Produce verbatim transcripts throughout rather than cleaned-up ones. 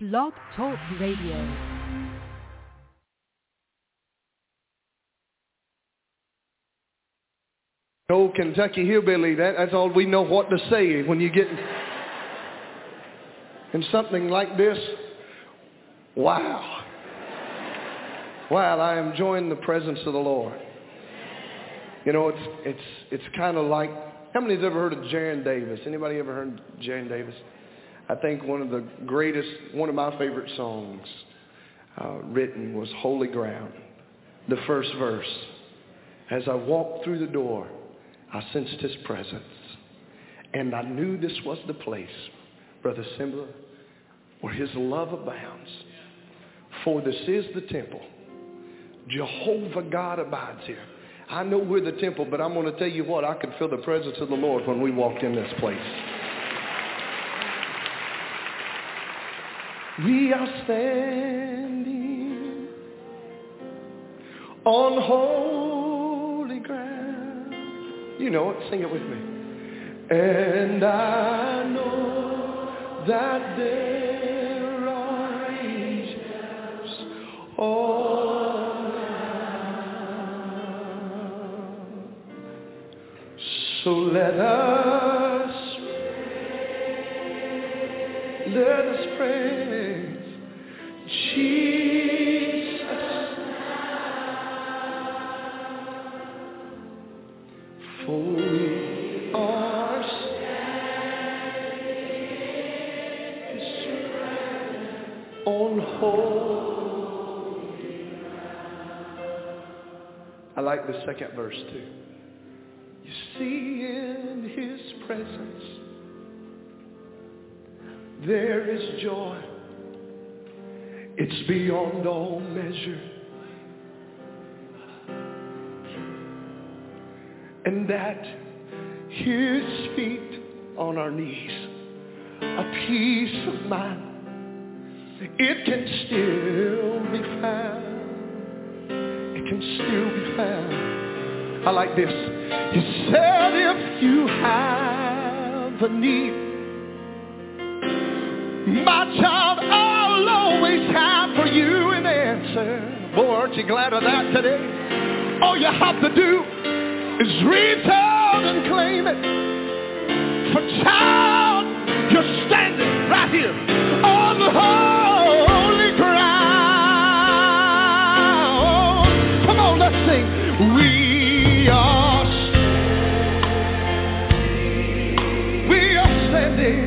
Blog Talk Radio. Old Kentucky hillbilly, that, that's all we know what to say when you get in something like this. Wow. Wow, I am enjoying the presence of the Lord. You know, it's it's it's kind of like, how many has ever heard of Jaron Davis? Anybody ever heard of Jaron Davis? I think one of the greatest, one of my favorite songs uh, written was Holy Ground. The first verse. As I walked through the door, I sensed his presence. And I knew this was the place, Brother Simba, where his love abounds. For this is the temple. Jehovah God abides here. I know we're the temple, but I'm going to tell you what, I could feel the presence of the Lord when we walked in this place. We are standing on holy ground. You know it, sing it with me. And I know that there are angels all around. So let us pray, let us praise Jesus now, for we are standing on holy ground. I like the second verse too. You see, in his presence there is joy. It's beyond all measure. And at his feet on our knees, a peace of mind, it can still be found. It can still be found. I like this. He said, if you have a need, my child, I'll always have for you an answer. Boy, aren't you glad of that today? All you have to do is reach out and claim it. For child, you're standing right here on the holy ground. Come on, let's sing. We are standing. We are standing.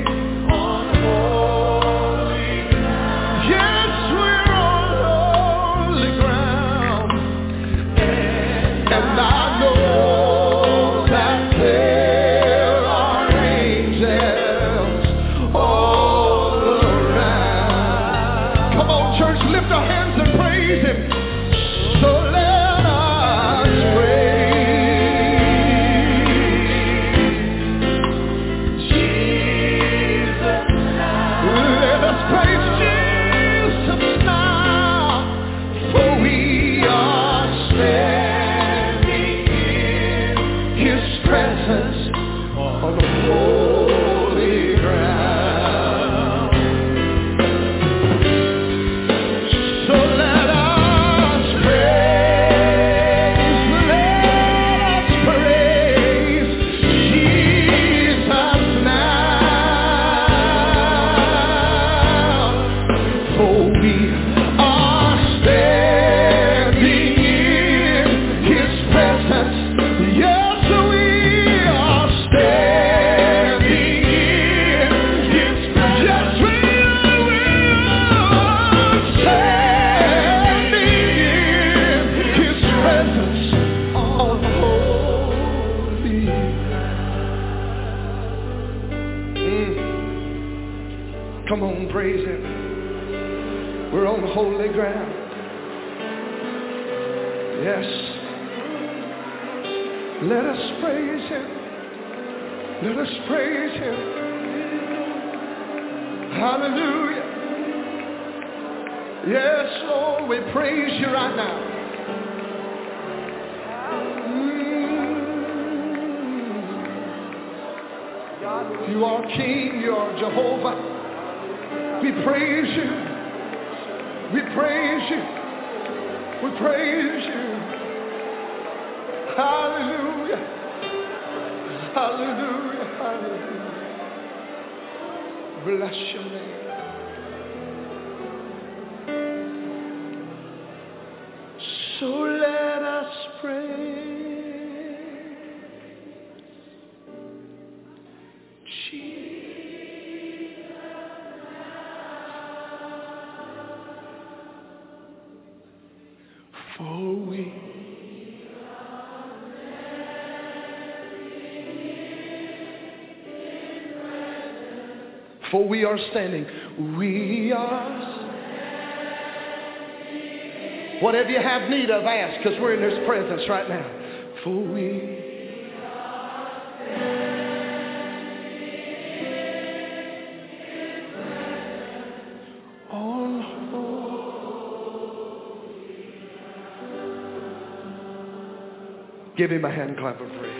Holy ground. Yes. Let us praise him. Let us praise him. Hallelujah. Yes, Lord, we praise you right now. Mm. You are King, you are Jehovah. We praise you. We praise you. We praise you. Hallelujah. Hallelujah. Hallelujah. Bless your name. So let us pray. Jesus. For we For we are standing. We are standing. Whatever you have need of, ask, because we're in His presence right now. For we are standing in presence on holy. Give Him a hand clap of praise.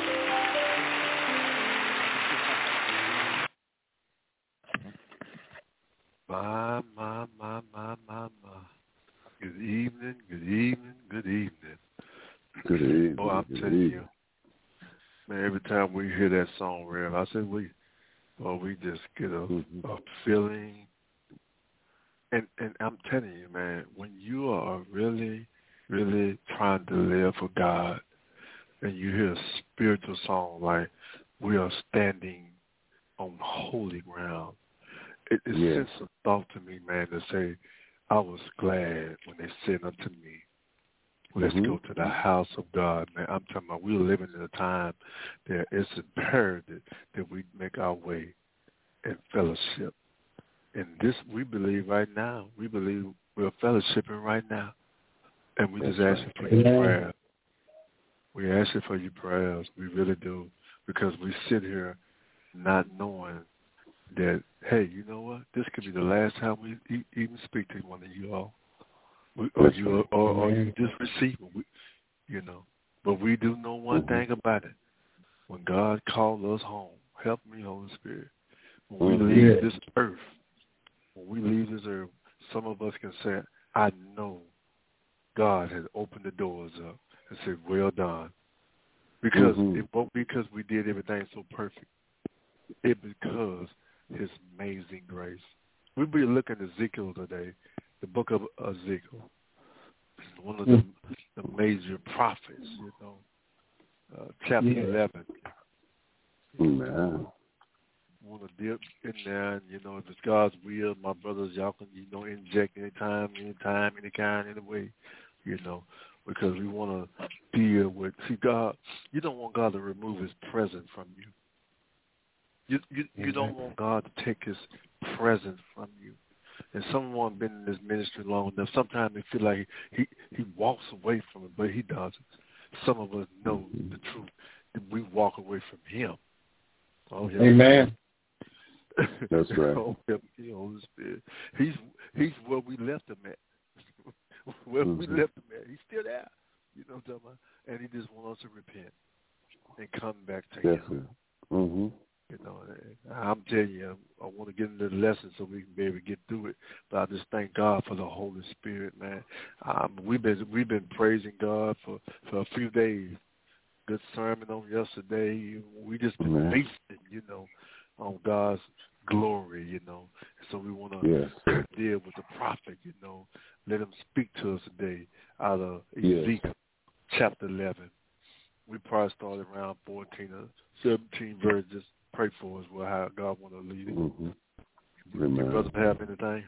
My, my, my, my, my, my. Good evening, good evening, good evening. Good evening. Oh, I'm good telling evening. you, man, every time we hear that song, Rev, I said we, well, we just get a, Mm-hmm. a feeling. And, and I'm telling you, man, when you are really, really trying to live for God, and you hear a spiritual song like we are standing on holy ground, It, it Yes. sends a thought to me, man, to say, I was glad when they said unto me, let's Mm-hmm. go to the house of God, man. I'm talking about we're living in a time that it's imperative that we make our way in fellowship. And this, we believe right now, we believe we're fellowshipping right now. And we That's just ask right. you for your prayers. We ask you for your prayers. We really do. Because we sit here not knowing that, hey, you know what? This could be the last time we e- even speak to one of you all, we, or That's you, right. or, or you just receive it, we, you know. But we do know one Mm-hmm. thing about it: when God called us home, help me, Holy Spirit. When we Mm-hmm. leave Yeah. this earth, when we leave this earth, some of us can say, "I know God has opened the doors up and said, well done," because Mm-hmm. it won't because we did everything so perfect. It because His amazing grace. We'll be looking at Ezekiel today, the book of Ezekiel, one of the, the major prophets, you know, uh, chapter Yeah. eleven. Amen. Want to dip in there, and, you know, if it's God's will, my brothers, y'all can, you know, inject anytime, anytime, any kind, any way, you know, because we want to deal with, see, God, you don't want God to remove His presence from you. You you, you don't want God to take His presence from you. And someone been in this ministry long enough, sometimes they feel like he, he walks away from it, but He doesn't. Some of us know the truth. That we walk away from Him. Oh, yeah. Amen. That's right. Oh, help me, Holy Spirit. He's He's where we left Him at. Where Mm-hmm. we left Him at. He's still there. You know what I'm talking about? And He just wants us to repent and come back to Definitely. Him. Mm-hmm. You know, I'm telling you, I want to get into the lesson so we can be able to get through it. But I just thank God for the Holy Spirit, man. Um, we've been we've been praising God for, for a few days. Good sermon on yesterday. We just been Amen. feasting, you know, on God's glory, you know. So we want to Yes. deal with the prophet, you know. Let him speak to us today out of Yes. Ezekiel chapter eleven. We probably started around fourteen or seventeen verses. Pray for us, well, how God want to lead it. Mm-hmm. Do you brothers have anything?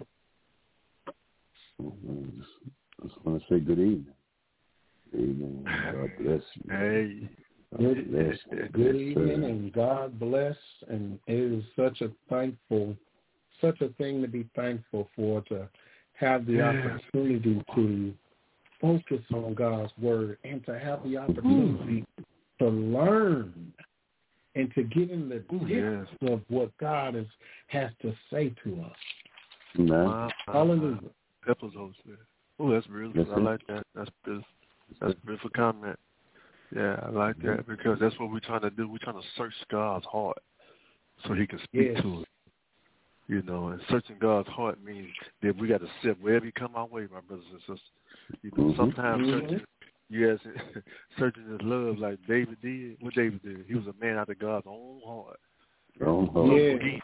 Mm-hmm. Just, just want to say good evening. Amen. God bless you. Hey. God bless you. Good Yes, evening, sir. and God bless. And it is such a thankful, such a thing to be thankful for, to have the opportunity to focus on God's word and to have the opportunity to learn and to get in the depths yes. of what God is, has to say to us. Amen. Wow. Hallelujah. That was Holy Spirit. Oh, that's beautiful. Yes, I like that. That's beautiful. That's a beautiful comment. Yeah, I like that because that's what we're trying to do. We're trying to search God's heart so He can speak Yes. to us. You know, and searching God's heart means that we got to sit wherever He come our way, my brothers and sisters. You know, Mm-hmm. sometimes Mm-hmm. searching, yes, searching His love like David did. What David did, he was a man after God's own heart. Oh, So Yeah. again,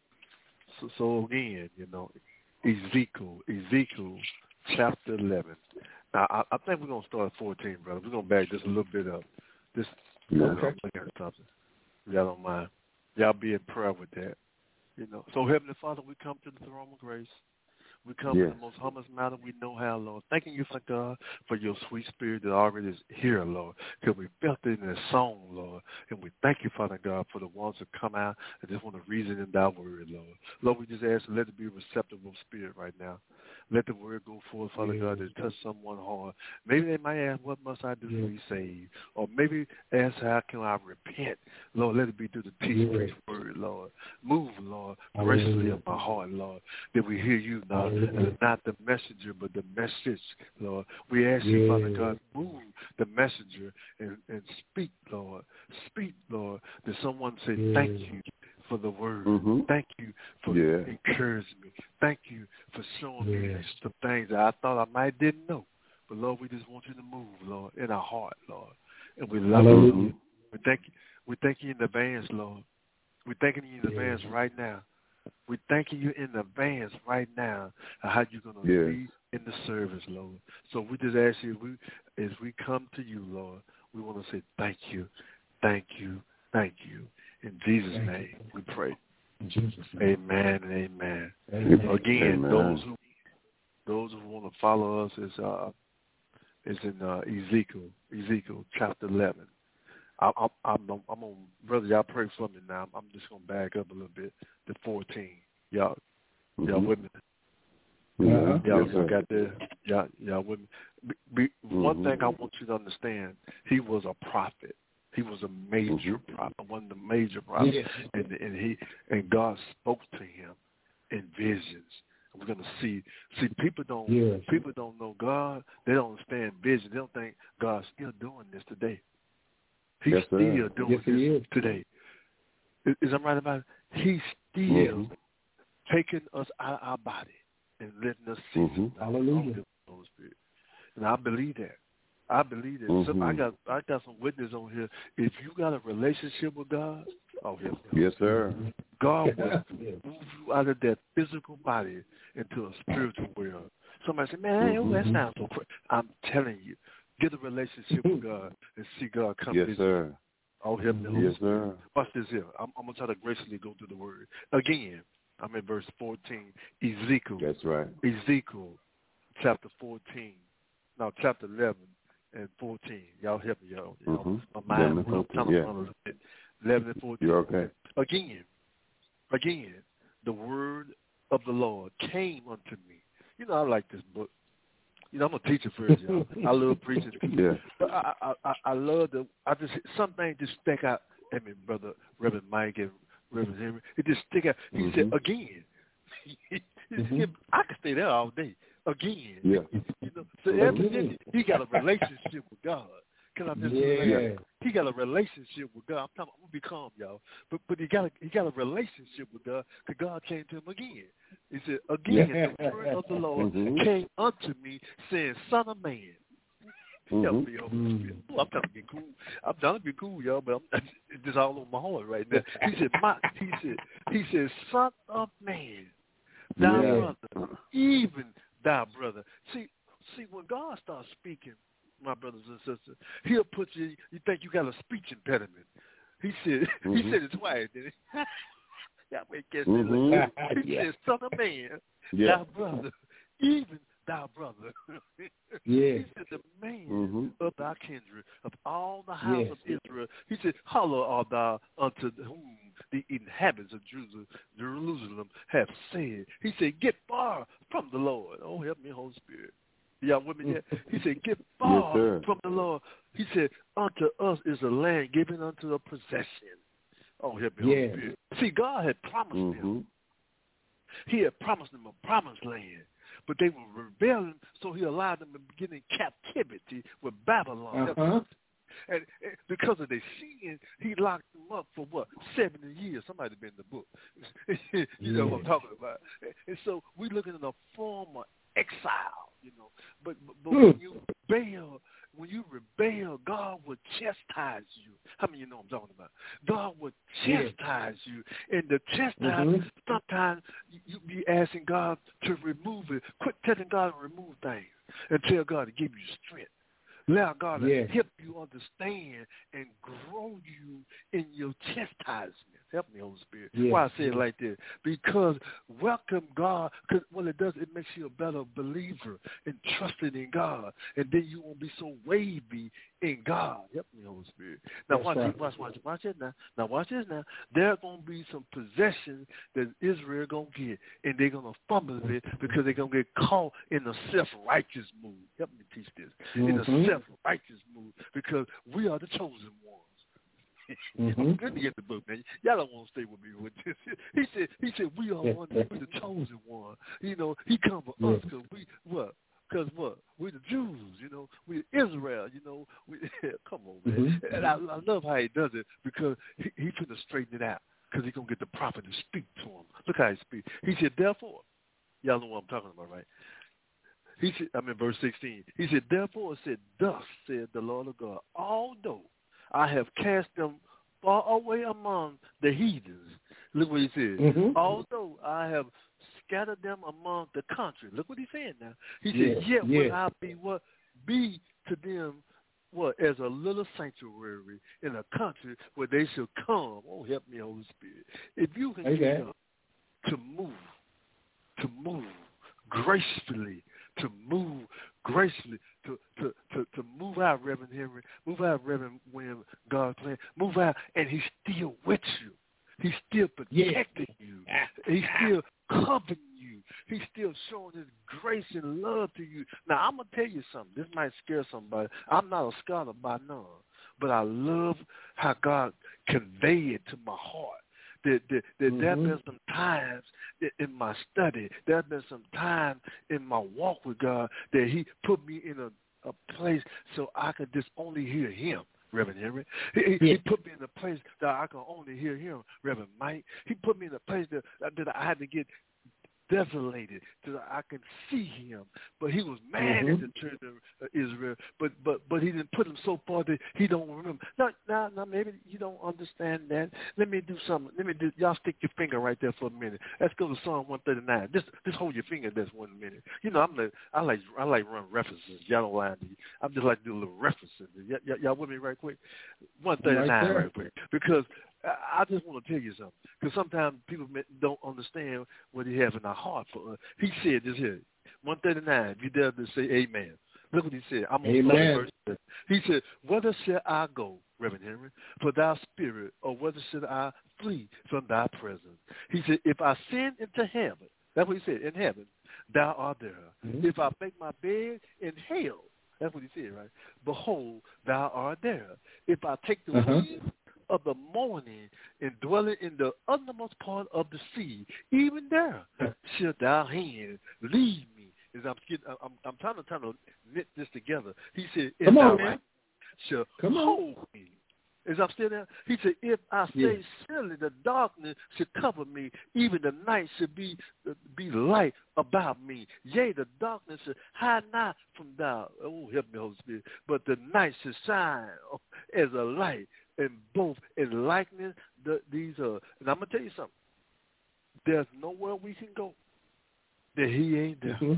so, so again, you know, Ezekiel, Ezekiel, chapter eleven. Now, I, I think we're gonna start at fourteen, brother. We're gonna back just a little bit up. This, Yeah. okay. I'm looking at something. Y'all don't mind. Y'all be in prayer with that. You know. So, Heavenly Father, we come to the throne of grace. We come Yes. in the most humblest manner we know how, Lord. Thanking you, for God, for your sweet spirit that already is here, Lord, because we felt it in this song, Lord. And we thank you, Father God, for the ones that come out and just want to reason in thy word, Lord. Lord, we just ask, let it be a receptive spirit right now. Let the word go forth, Father Yes. God, to touch someone hard. Maybe they might ask, what must I do Yes. to be saved? Or maybe ask, how can I repent? Lord, let it be through the teaching of Yes. this word, Lord. Move, Lord, Hallelujah. graciously of my heart, Lord, that we hear you, Lord, and not the messenger, but the message, Lord. We ask you, Father Yes. God, move the messenger and, and speak, Lord. Speak, Lord, that someone say, Yes. thank you for the word. Mm-hmm. Thank you for Yeah. encouraging me. Thank you for showing me Yes. some things that I thought I might didn't know. But, Lord, we just want you to move, Lord, in our heart, Lord. And we love Hallelujah. you, Lord. We thank you. We thank you in advance, Lord. We're thanking you in advance Yes. right now. We're thanking you in advance right now of how you're going to Yes. be in the service, Lord. So we just ask you, we, as we come to you, Lord, we want to say thank you, thank you, thank you. In Jesus' Thank name, you. we pray. In Jesus' name. Amen and amen. Amen. Again, Amen. those who those who want to follow us is uh is in uh, Ezekiel, Ezekiel chapter eleven. I, I, I'm I'm on, brother. Y'all pray for me now. I'm just gonna back up a little bit to fourteen. Y'all, Mm-hmm. y'all with me? Uh-huh. Y'all, Yes, y'all sir. got there? Y'all, y'all with me? Be, be, Mm-hmm. One thing I want you to understand: he was a prophet. He was a major Mm-hmm. prophet, one of the major prophets, Yes. and and he and God spoke to him in visions. We're gonna see. See, people don't Yes. people don't know God. They don't understand vision. They don't think God's still doing this today. He's Yes, sir. still doing Yes, he this is. today. Is, is I right about it? He's still Mm-hmm. taking us out of our body and letting us see. Mm-hmm. something. Hallelujah. Holy Spirit. And I believe that. I believe that. Mm-hmm. Some, I got I got some witness on here. If you got a relationship with God, oh yes, Yes, sir. God will Yes. move you out of that physical body into a spiritual world. Somebody say, man, Mm-hmm. that sounds so crazy. I'm telling you, get a relationship with God and see God come Yes, visit. sir. Oh, heaven and Yes, sir. Watch this here. I'm, I'm going to try to graciously go through the word. Again, I'm in verse fourteen. Ezekiel. That's right. Ezekiel chapter fourteen. No, chapter eleven and fourteen. Y'all help me, y'all. You know, Mm-hmm. my mind eleven and will kind fourteen, of yeah. run a little bit. eleven and fourteen. You're okay. Again, again, the word of the Lord came unto me. You know, I like this book. You know, I'm a teacher first, y'all. I love preaching. Yeah. But I, I, I, I love the. I just something just stick out. I mean, brother Reverend Mike and Reverend Henry, it just stick out. He Mm-hmm. said again. Mm-hmm. I could stay there all day. Again. Yeah. You know, so Mhm. evidently he got a relationship with God. Can I just Yeah. He got a relationship with God. I'm, talking, I'm gonna be calm, y'all. But but he got a, he got a relationship with God because God came to him again. He said, again, Yeah. the word of the Lord Mhm. came unto me, saying, Son of man. Help Mhm. me, Holy Spirit. Ooh, I'm trying to be cool. I'm trying to be cool, y'all, but I'm, it's just all on my heart right now. He said, my, he said, he said, Son of man, thy Yeah. brother, even thy brother. See, see, when God starts speaking, my brothers and sisters, he'll put you. You think you got a speech impediment. He said, Mhm. he said it twice, didn't he? Y'all may catch that Mhm. later. He Yeah. said, Son of man, Yeah. thy brother, even thy brother. Yeah. He said, the man Mhm. of thy kindred, of all the house Yes. of Israel. He said, Hallow art thou unto whom the inhabitants of Jerusalem, Jerusalem have said. He said, get far from the Lord. Oh, help me, Holy Spirit. Y'all with me yet? He said, get far sir. from the Lord. He said, unto us is a land given unto a possession. Oh, help me, Holy Yes. Spirit. See, God had promised them. Mhm. He had promised them a promised land. But they were rebelling, so he allowed them to begin in captivity with Babylon. Uh-huh. And, and because of their sin, he locked them up for what? seventy years. Somebody been in the book. you yeah. know what I'm talking about. And so we're looking at a form of exile, you know. But, but, but mm. when you rebel, when you rebel, God will chastise you. How many of you know what I'm talking about? God will chastise yeah. you. And the chastisement, mm-hmm. sometimes you, you be asking God to remove it. Quit telling God to remove things and tell God to give you strength. Allow God to yeah. help you understand and grow you in your chastisement. Help me, Holy Spirit. Yeah. Why I say it like this? Because welcome God, because what it does, it makes you a better believer and trusting in God. And then you won't be so wavy in God. Help me, Holy Spirit. Now watch, right. watch, watch, watch this now. Now watch this now. There are going to be some possessions that Israel going to get, and they're going to fumble it because they're going to get caught in a self-righteous mood. Help me teach this. Mm-hmm. In a self-righteous mood, because we are the chosen ones. Mm-hmm. Good to get the book, man. Y'all don't want to stay with me with this. He said, he said, we are one, we the chosen one. You know, he come for yeah. us because we, what? Because what? We're the Jews, you know. We're Israel, you know. We, come on, man. Mm-hmm. And I, I love how he does it because he, he finna straighten it out because he's going to get the prophet to speak to him. Look how he speaks. He said, therefore, y'all know what I'm talking about, right? He said, I'm in verse sixteen. He said, therefore, it said, thus said the Lord of God, although I have cast them far away among the heathens. Look what he said. Mm-hmm. Although I have scattered them among the country. Look what he's saying now. He yeah, said, yet yeah. will I be what be to them what as a little sanctuary in a country where they shall come. Oh, help me, Holy Spirit. If you can okay. get up to move, to move gracefully, to move gracefully, to, to, to, to move out, Reverend Henry, move out, Reverend William, God's plan, move out, and he's still with you. He's still protecting yeah. you. He's still covering you. He's still showing his grace and love to you. Now, I'm going to tell you something. This might scare somebody. I'm not a scholar by none, but I love how God conveyed it to my heart. That, that, that mm-hmm. there have been some times in my study, there have been some time in my walk with God that he put me in a, a place so I could just only hear him, Reverend Henry. He, yeah. he put me in a place that I could only hear him, Reverend Mike. He put me in a place that, that I had to get desolated so that I can see him. But he was mad mm-hmm. at the children of Israel, but but but he didn't put him so far that he don't remember. Now, now, now maybe you don't understand that. Let me do something. Let me do, y'all stick your finger right there for a minute. Let's go to Psalm one thirty-nine. Just just hold your finger this one minute. You know, I'm the, I like I like run references. Y'all don't lie to you. I'm just like to do a little references. Y- y- y'all with me right quick? one thirty-nine right, right quick. Because I just want to tell you something, because sometimes people don't understand what he has in our heart for us. He said this here, one thirty-nine, if you dare to say amen. Look what he said. I'm on verse. He said, whether shall I go, Reverend Henry, for thy spirit, or whether should I flee from thy presence? He said, if I sin into heaven, that's what he said, in heaven, thou art there. Mm-hmm. If I make my bed in hell, that's what he said, right? Behold, thou art there. If I take the uh-huh. wings of the morning and dwelling in the uttermost part of the sea, even there shall thy hand lead me. As I'm, I'm, I'm trying to trying to knit this together. He said, "If thy right shall Come hold on. me." As I'm still there, he said, "If I say yes. surely the darkness should cover me, even the night should be be light about me. Yea, the darkness should hide not from thou." Oh, help me, Holy Spirit. But the night should shine as a light. And both in likeness, the, these are, and I'm going to tell you something. There's nowhere we can go that he ain't there. Mm-hmm.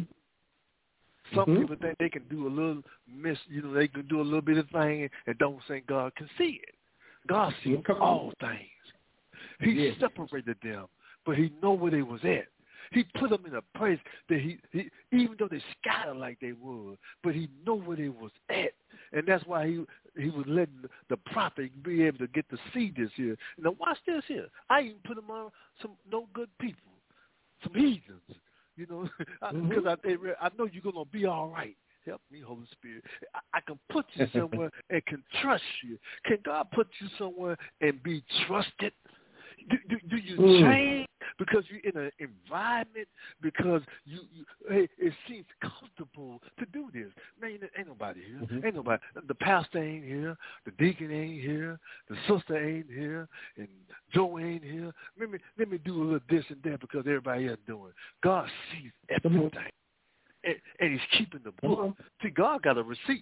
Some mm-hmm. people think they can do a little miss, you know, they can do a little bit of thing and don't think God can see it. God sees mm-hmm. all things. He yeah. separated them, but he know where they was at. He put them in a place that he, he even though they scattered like they would, but he know where they was at. And that's why he he was letting the, the prophet be able to get to see this here. Now watch this here. I even put him on some no good people, some heathens, you know, because mm-hmm. I, I know you're going to be all right. Help me, Holy Spirit. I, I can put you somewhere and can trust you. Can God put you somewhere and be trusted? Do, do, do you mm. change because you're in an environment, because you, you hey, it seems comfortable to do this? Man, ain't nobody here. Mm-hmm. Ain't nobody. The pastor ain't here. The deacon ain't here. The sister ain't here. And Joe ain't here. Let me, let me do a little this and that because everybody else doing. God sees everything. And, and he's keeping the book. See, God got a receipt.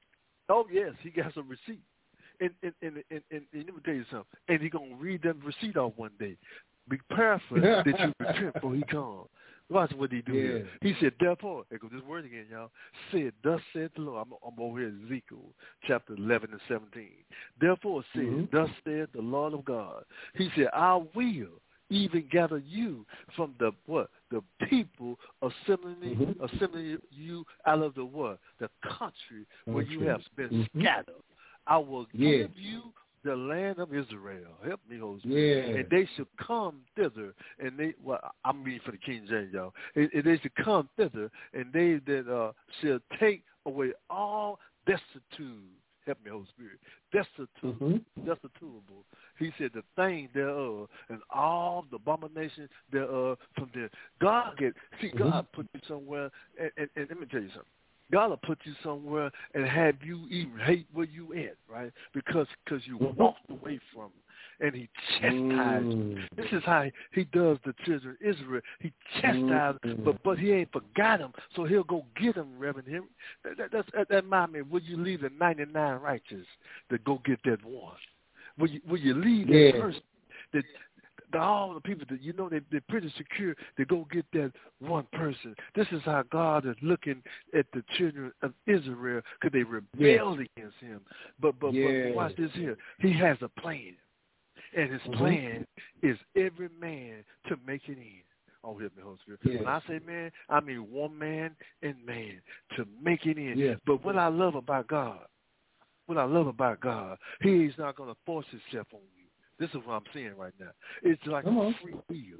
Oh, yes, he got a receipt. And, and, and, and, and, and let me tell you something. And he's going to read that receipt off one day. Be careful that you repent before he comes. Watch what he do yeah. here. He said, therefore, here goes this word again, y'all. Said, thus said the Lord. I'm, I'm over here in Ezekiel, chapter eleven and seventeen. Therefore, said, mm-hmm. thus said the Lord of God. He said, I will even gather you from the what? The people assembling, mm-hmm. assembling you out of the what? The country where okay. you have been mm-hmm. scattered. I will yeah. give you the land of Israel. Help me, Holy Spirit. Yeah. And they should come thither. And they, well, I'm reading for the King James, y'all. And, and they should come thither, and they that uh, shall take away all destitute. Help me, Holy Spirit. Destitute, mm-hmm. destitutable. He said the thing thereof and all the abomination thereof from there. God get see, mm-hmm. God put you somewhere, and, and, and let me tell you something. God will put you somewhere and have you even hate where you at, right? Because cause you mm-hmm. walked away from him, and he chastised mm. you. This is how he, he does the children of Israel. He chastised mm-hmm. them, but, but he ain't forgot them, so he'll go get them, Reverend Henry. That, that, that's, that, that remind me, will you leave the ninety-nine righteous to go get that one? Will you, will you leave yeah. that person that the, all the people that you know they, they're pretty secure to go get that one person? This is how God is looking at the children of Israel because they rebelled yeah. against him. But but, yeah. but watch this here. He has a plan, and his mm-hmm. plan is every man to make it in. Oh, help me, Holy Spirit. Yeah. When I say man, I mean one man and man to make it in. Yeah. But what I love about God, what I love about God, he's not going to force himself on you. This is what I'm saying right now. It's like Come a on. free will.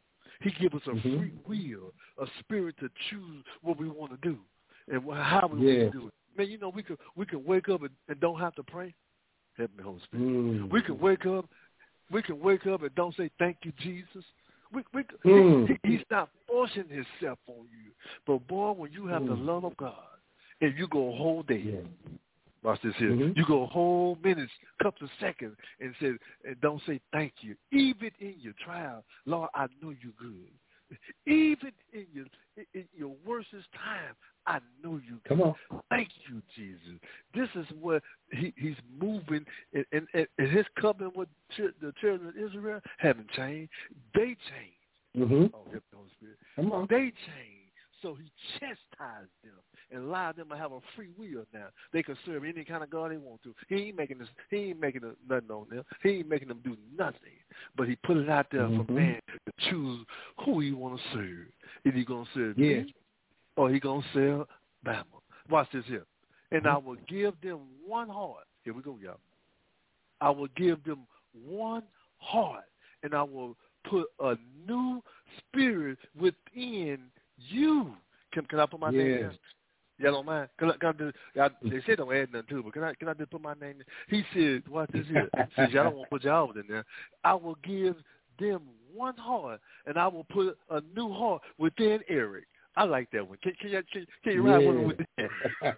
He gives us a mm-hmm. free will, a spirit to choose what we want to do and how we yeah. want to do it. Man, you know, we could we could wake up and, and don't have to pray. Help me, Holy Spirit. Mm. We can wake up, we can wake up and don't say thank you, Jesus. We, we, mm. he, he's not forcing himself on you. But boy, when you have mm. the love of God and you go a whole day. Yeah. Watch this here. Mm-hmm. You go whole minutes, couple of seconds, and say, and don't say thank you. Even in your trial, Lord, I know you're good. Even in your in your worstest time, I know you. Come on. Thank you, Jesus. This is what he, he's moving, and, and, and his covenant with the children of Israel haven't changed. They changed. Mm-hmm. Oh, help the Holy Spirit. Come on. They changed. So he chastised them and allowed them to have a free will now. They can serve any kind of God they want to. He ain't making this, he ain't making nothing on them. He ain't making them do nothing. But he put it out there mm-hmm. for man to choose who he want to serve. Is he going to serve yeah. me or he going to serve Bama? Watch this here. And mm-hmm. I will give them one heart. Here we go, y'all. I will give them one heart, and I will put a new spirit within you. Can, can I put my yeah. name in? Y'all don't mind? Can I, can I do, y'all, they said don't add nothing to it, but can I, can I just put my name in? He said, watch this here. Since y'all don't want to put y'all in there, I will give them one heart, and I will put a new heart within Eric. I like that one. Can, can, you, can, can you ride yeah. with that?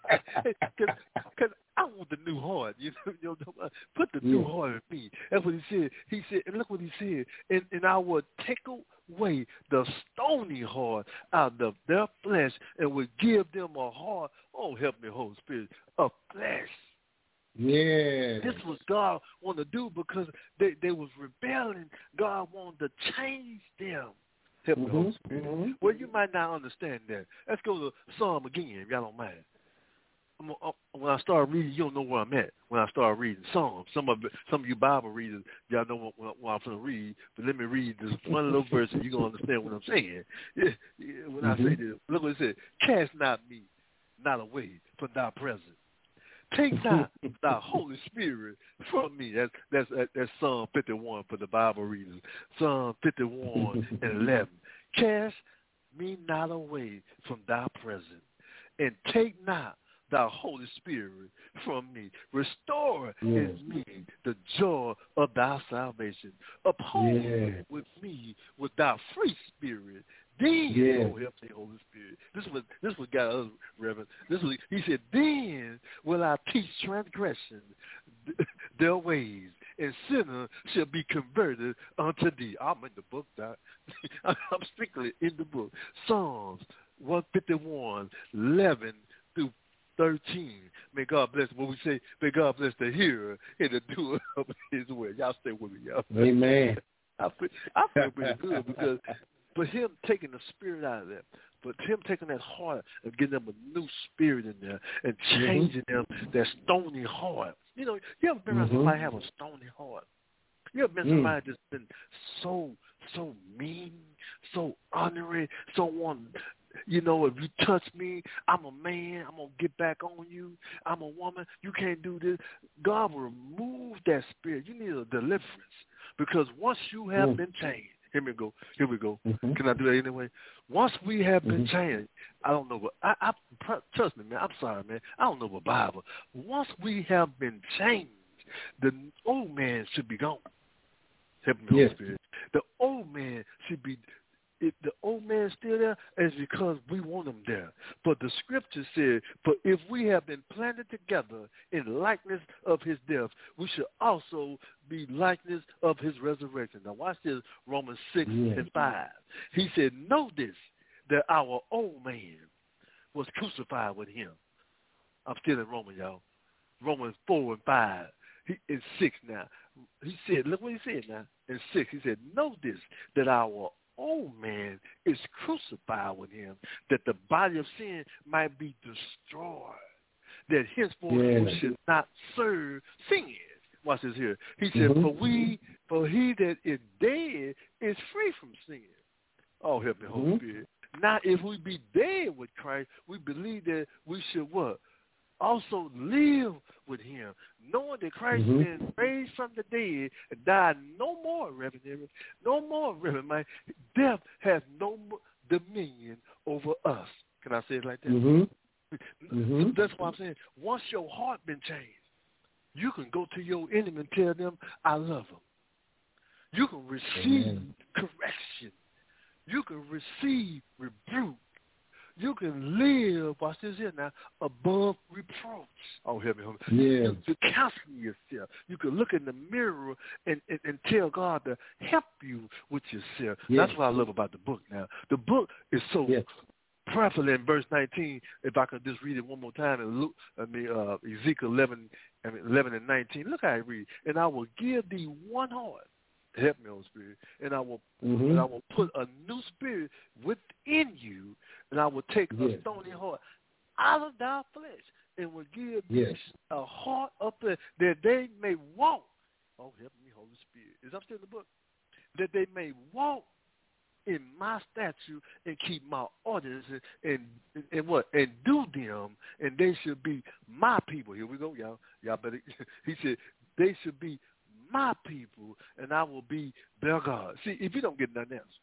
Because I want the new heart. You know, you know, put the yeah. new heart in me. That's what he said. He said, and look what he said. And, and I will take away the stony heart out of their flesh and will give them a heart. Oh, help me, Holy Spirit, of flesh. Yeah. This was God wanted to do because they, they was rebelling. God wanted to change them. Help me, Holy Spirit. Mm-hmm. Well, you might not understand that. Let's go to Psalm again, if y'all don't mind. I'm, I'm, when I start reading, you don't know where I'm at. When I start reading Psalms, some of some of you Bible readers, y'all know what, what, what I'm going to read. But let me read this one little verse, and you're going to understand what I'm saying. Yeah, yeah, when mm-hmm. I say this, look what it said: "Cast not me, not away from thy presence. Take not thy Holy Spirit from me." That's that's that's Psalm fifty-one for the Bible readers. Psalm fifty-one and eleven. Cast me not away from thy presence, and take not thy Holy Spirit from me. Restore yes. in me the joy of thy salvation. Uphold yes. with me with thy free spirit. Then, yes. oh, help me, Holy Spirit. This was this was got us, Reverend. This was he said. Then will I teach transgression their ways, and sinners shall be converted unto thee. I'm in the book, Doc. I'm strictly in the book. Psalms one fifty-one, eleven through thirteen. May God bless what we say. May God bless the hearer and the doer of his word. Y'all stay with me, y'all. Amen. I feel, I feel pretty good because but him taking the spirit out of them, but him taking that heart and getting them a new spirit in there and changing mm-hmm. them that stony heart. You know, you ever been around mm-hmm. somebody have a stony heart? You ever been mm. somebody that's been so, so mean, so honorary, so one, you know, if you touch me, I'm a man, I'm going to get back on you. I'm a woman, you can't do this. God will remove that spirit. You need a deliverance because once you have mm. been changed, here we go. Here we go. Mm-hmm. Can I do that anyway? Once we have been mm-hmm. changed, I don't know what, I, I, trust me, man, I'm sorry, man. I don't know what Bible. Once we have been changed, the old man should be gone. Help me, Holy yes. Spirit. The old man should be, if the old man is still there, it's because we want him there. But the scripture said, but if we have been planted together in likeness of his death, we should also be likeness of his resurrection. Now watch this, Romans six yeah. and five. He said, know this, that our old man was crucified with him. I'm still in Romans, y'all. Romans four and five. He, in six now. He said, look what he said now. In six, he said, know this, that our old man is crucified with him, that the body of sin might be destroyed, that henceforth yeah. we should not serve sin. Watch this here. He said, mm-hmm. for we, for he that is dead is free from sin. Oh, help me, Holy mm-hmm. Spirit. Now, if we be dead with Christ, we believe that we should what? Also live with him, knowing that Christ mm-hmm. been raised from the dead and died no more, Reverend, no more, Reverend Mike. Death has no dominion over us. Can I say it like that? Mm-hmm. Mm-hmm. That's what I'm saying. Once your heart been changed, you can go to your enemy and tell them, I love them. You can receive Amen. Correction. You can receive rebuke. You can live, watch this here now, above reproach. Oh, help me, help me. Yeah. You, you counsel yourself. You can look in the mirror and, and, and tell God to help you with yourself. Yeah. That's what I love about the book now. The book is so yeah. prayerfully in verse nineteen, if I could just read it one more time, in Luke, I mean, uh, Ezekiel eleven, I mean, eleven and nineteen. Look how I read. And I will give thee one heart. Help me, Holy Spirit, and I will, mm-hmm. and I will put a new spirit within you, and I will take yes. a stony heart out of thy flesh, and will give yes. thee a heart up there that they may walk. Oh, help me, Holy Spirit. Is that still in the book? That they may walk in my statute and keep my ordinances and, and and what and do them, and they should be my people. Here we go, y'all. Y'all better. He said they should be my people, and I will be their God. See, if you don't get nothing else,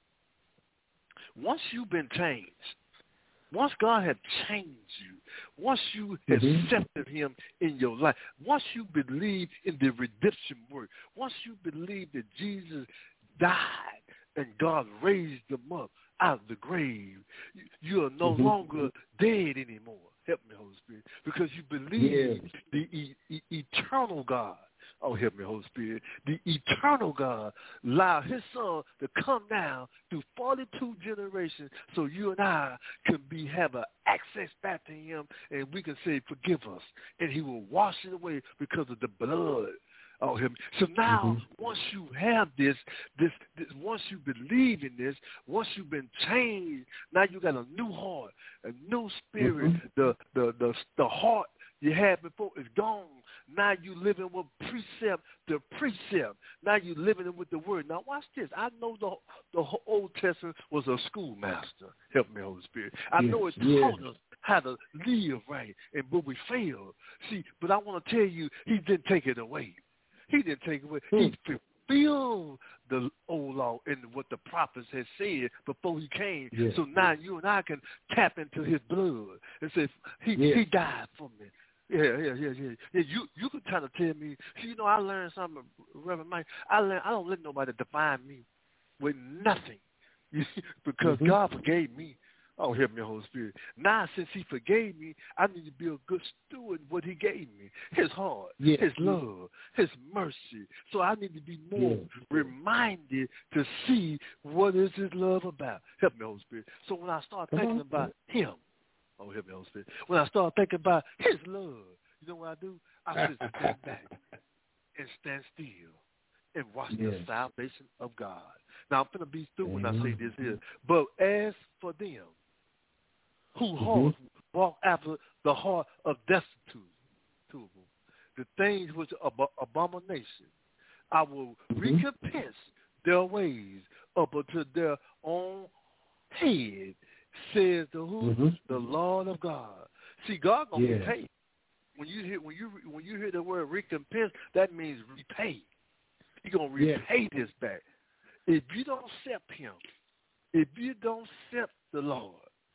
once you've been changed, once God had changed you, once you mm-hmm. accepted him in your life, once you believe in the redemption work, once you believe that Jesus died and God raised him up out of the grave, you, you are no mm-hmm. longer dead anymore. Help me, Holy Spirit, because you believe yeah. the e- e- eternal God. Oh, help me, Holy Spirit. The eternal God allowed his son to come down through forty-two generations so you and I can be have an access back to him, and we can say, forgive us. And he will wash it away because of the blood. Oh, him. So now, mm-hmm. once you have this, this, this, once you believe in this, once you've been changed, now you got a new heart, a new spirit. Mm-hmm. The, the, the, the heart you had before is gone. Now you living with precept to precept. Now you living with the word. Now watch this. I know the the Old Testament was a schoolmaster. Help me, Holy Spirit. I yes, know it taught yes. us how to live right, and but we failed. See, but I want to tell you, he didn't take it away. He didn't take it away. Hmm. He fulfill the old law and what the prophets had said before he came. Yes. So now you and I can tap into his blood and say, he yes. he died for me. Yeah, yeah, yeah, yeah. yeah you you could kind of tell me, you know, I learned something, Reverend Mike. I learned, I don't let nobody define me with nothing because mm-hmm. God forgave me. Oh, help me, Holy Spirit. Now, since he forgave me, I need to be a good steward of what he gave me. His heart, yes. his love, his mercy. So I need to be more yes. reminded to see what is his love about. Help me, Holy Spirit. So when I start Come thinking on. about him, oh, help me, Holy Spirit. When I start thinking about his love, you know what I do? I just stand back and stand still and watch yes. the salvation of God. Now, I'm going to be through when I say this here. But as for them, who hearts mm-hmm. walk after the heart of destitute, the things which are ab- abomination, I will mm-hmm. recompense their ways up unto their own head, says the who? Mm-hmm. The Lord of God. See, God gonna yeah. repay. When you hear when you when you hear the word recompense, that means repay. He gonna repay yeah. this back. If you don't accept him, if you don't accept the Lord,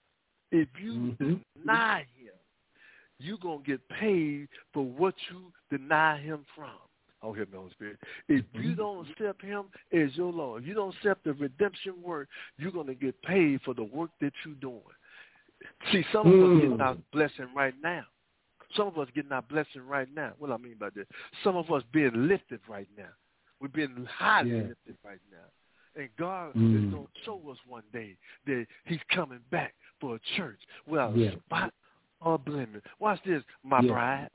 if you mm-hmm. deny him, you're going to get paid for what you deny him from. Oh, hear me, Holy Spirit. If mm-hmm. you don't accept him as your Lord, if you don't accept the redemption work, you're going to get paid for the work that you're doing. See, some of mm. us getting our blessing right now. Some of us getting our blessing right now. What do I mean by that? Some of us being lifted right now. We're being highly yeah. lifted right now. And God mm. is going to show us one day that he's coming back for a church without yeah. a spot or blemish. Watch this, my yeah. bride,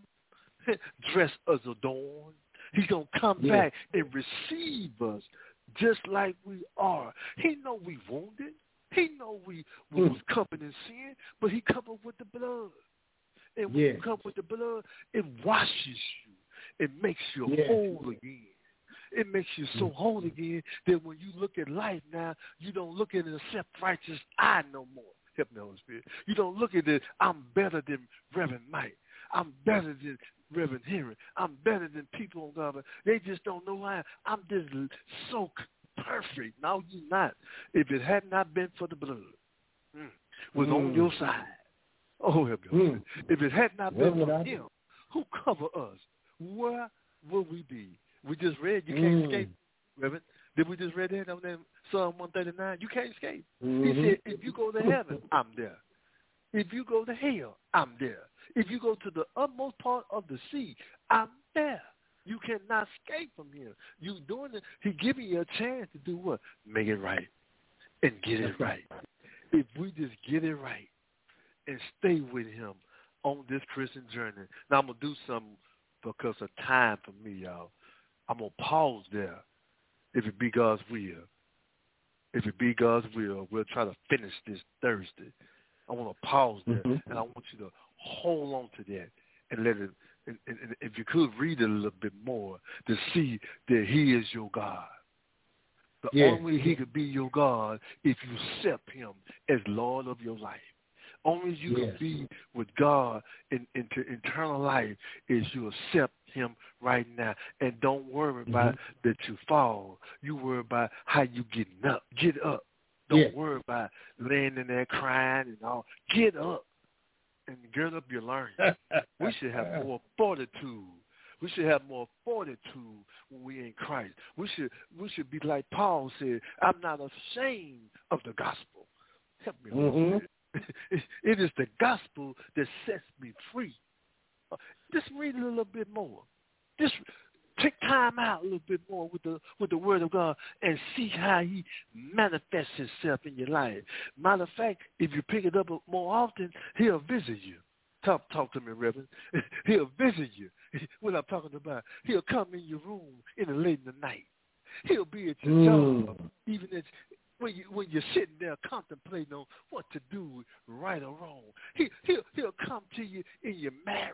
dressed as adorned. He's going to come yeah. back and receive us just like we are. He know we wounded. He know we, we mm. was covered in sin, but he covered with the blood. And when yeah. you come with the blood, it washes you. It makes you yeah. whole again. It makes you so whole again that when you look at life now, you don't look at it as self-righteous I no more. Help me, Holy Spirit. You don't look at it, I'm better than Reverend Mike. I'm better than Reverend Henry. I'm better than people on God. They just don't know why. I'm just so perfect. No, you're not. If it had not been for the blood, mm, was mm. on your side. Oh, help me, Holy Spirit. If it had not been for him who covered us, where would we be? We just read, you can't mm. escape, Reverend. Did we just read that on that Psalm one thirty-nine? You can't escape. Mm-hmm. He said, if you go to heaven, I'm there. If you go to hell, I'm there. If you go to the utmost part of the sea, I'm there. You cannot escape from him. You doing it. He giving you a chance to do what? Make it right and get it right. If we just get it right and stay with him on this Christian journey. Now, I'm going to do something because of time for me, y'all. I'm going to pause there. If it be God's will. If it be God's will, we'll try to finish this Thursday. I want to pause there, mm-hmm. and I want you to hold on to that and let it, and, and, and if you could read it a little bit more to see that he is your God. The yeah. only way he could be your God if you accept him as Lord of your life. Only you yes. can be with God in, into eternal life is you accept him right now. And don't worry mm-hmm. about that you fall. You worry about how you getting up. Get up. Don't yeah. worry about laying in there crying and all. Get up and gird up your learning. We should have more fortitude. We should have more fortitude when we're in Christ. We should we should be like Paul said, I'm not ashamed of the gospel. Help me, Holy mm-hmm. Spirit. It is the gospel that sets me free. Just read it a little bit more. Just take time out a little bit more with the with the Word of God and see how he manifests himself in your life. Matter of fact, if you pick it up more often, he'll visit you. Talk, talk to me, Reverend. He'll visit you. What I'm talking about, he'll come in your room in the late in the night. He'll be at your mm. job, even at When, you, when you're sitting there contemplating on what to do, right or wrong. He, he'll, he'll come to you in your marriage,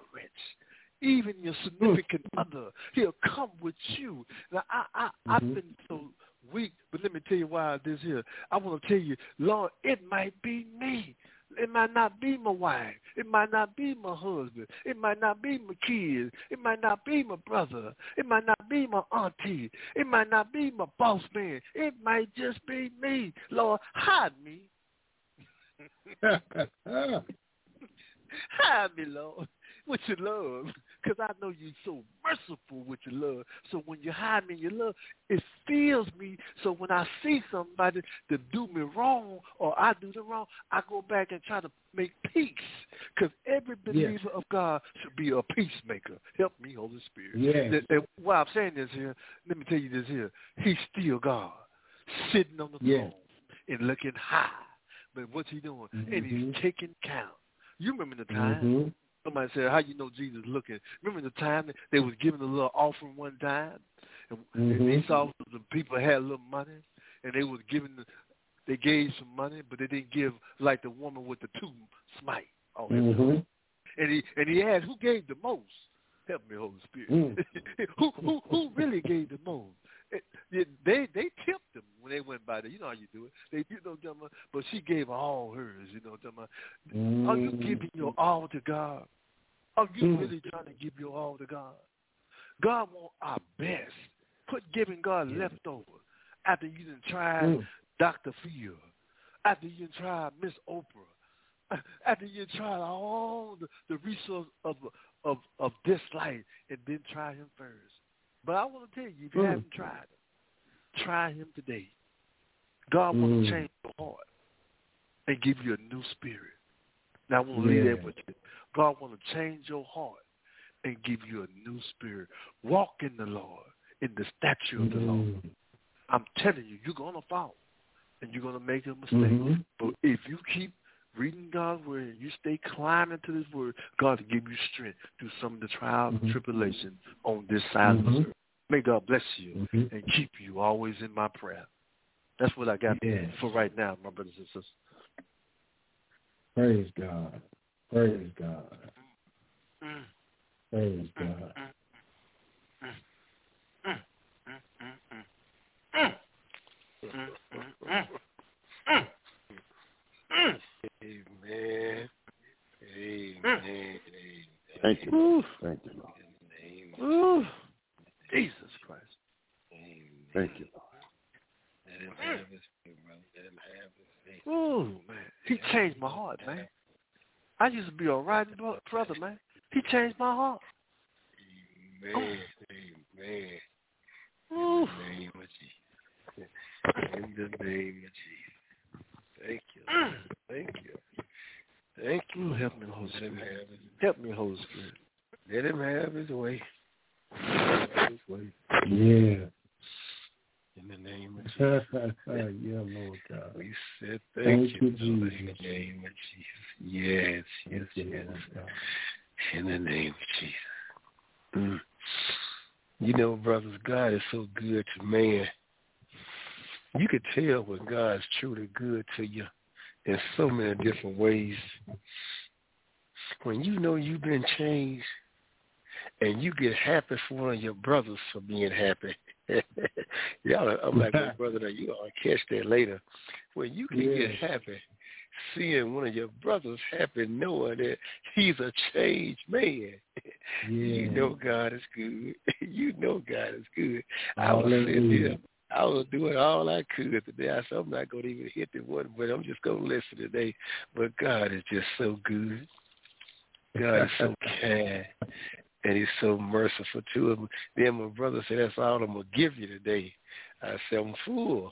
even your significant other. He'll come with you. Now, I, I, mm-hmm. I've been so weak, but let me tell you why this here. I want to tell you, Lord, it might be me. It might not be my wife. It might not be my husband. It might not be my kids. It might not be my brother. It might not be my auntie. It might not be my boss man. It might just be me. Lord, hide me. Hide me, Lord, with your love, because I know you're so merciful with your love. So when you hide me in your love, it fills me. So when I see somebody that do me wrong or I do them wrong, I go back and try to make peace, because every believer yes. of God should be a peacemaker. Help me, Holy Spirit. Yes. And, and what I'm saying is here, let me tell you this here, he's still God, sitting on the yes. throne and looking high. But what's he doing? Mm-hmm. And he's taking count. You remember the time? Mm-hmm. Somebody said, how you know Jesus looking? Remember the time they was giving a little offering one time? And, mm-hmm. and they saw the people had a little money, and they was giving, the, they gave some money, but they didn't give like the woman with the two smite. Oh, mm-hmm. And he and he asked, who gave the most? Help me, Holy Spirit. Mm. who, who, who really gave the most? It, they they tipped them when they went by there. You know how you do it. They you know, but she gave all hers. You know, mm. Are you giving your all to God? Are you mm. really trying to give your all to God? God wants our best. Quit giving God yeah. leftover after you done tried mm. Doctor Phil, after you done tried Miss Oprah, after you tried all the, the resource of of of this life, and then try Him first. But I want to tell you, if you mm. haven't tried Him, try Him today. God mm. wants to change your heart and give you a new spirit. Now, I want to yeah. leave that with you. God wants to change your heart and give you a new spirit. Walk in the Lord, in the statue of the mm. Lord. I'm telling you, you're going to fall, and you're going to make a mistake. Mm-hmm. But if you keep reading God's word, and you stay climbing to His word, God will give you strength through some of the trials mm-hmm. and tribulations on this side mm-hmm. of the earth. May God bless you mm-hmm. and keep you always in my prayer. That's what I got yes. for right now, my brothers and sisters. Praise God. Praise God. Mm. Praise God. Mm. Mm. Mm. Mm. Mm. Mm. Mm. Amen. Amen. Amen. Thank you. Lord. Thank you, Lord. Jesus Christ. Amen. Thank you, Lord. Let Him have His way, brother. Let Him have His way. Oh, man. He changed my heart, man. I used to be a riding brother, man. He changed my heart. Amen. Oh. Amen. In the name of Jesus. In the name of Jesus. Thank you. Lord. Thank you. Thank you. Help me, Holy Spirit. Help me, Holy Spirit. Let Him have His way. Have His way. Yeah. In the name of Jesus. Yeah, Lord God. We said thank, thank you, you, Jesus. In the name of Jesus. Yes, yes, thank yes. You, in the name of Jesus. Mm. You know, brothers, God is so good to man. You could tell when God's truly good to you in so many different ways. When you know you've been changed and you get happy for one of your brothers for being happy. Y'all, I'm like, my brother, now you all catch that later. When you can yeah. get happy seeing one of your brothers happy knowing that he's a changed man. Yeah. You know God is good. You know God is good. I was sitting here. I was doing all I could today. I said, I'm not going to even hit the one, but I'm just going to listen today. But God is just so good. God is so kind. And He's so merciful to him. Then my brother said, that's all I'm going to give you today. I said, I'm full.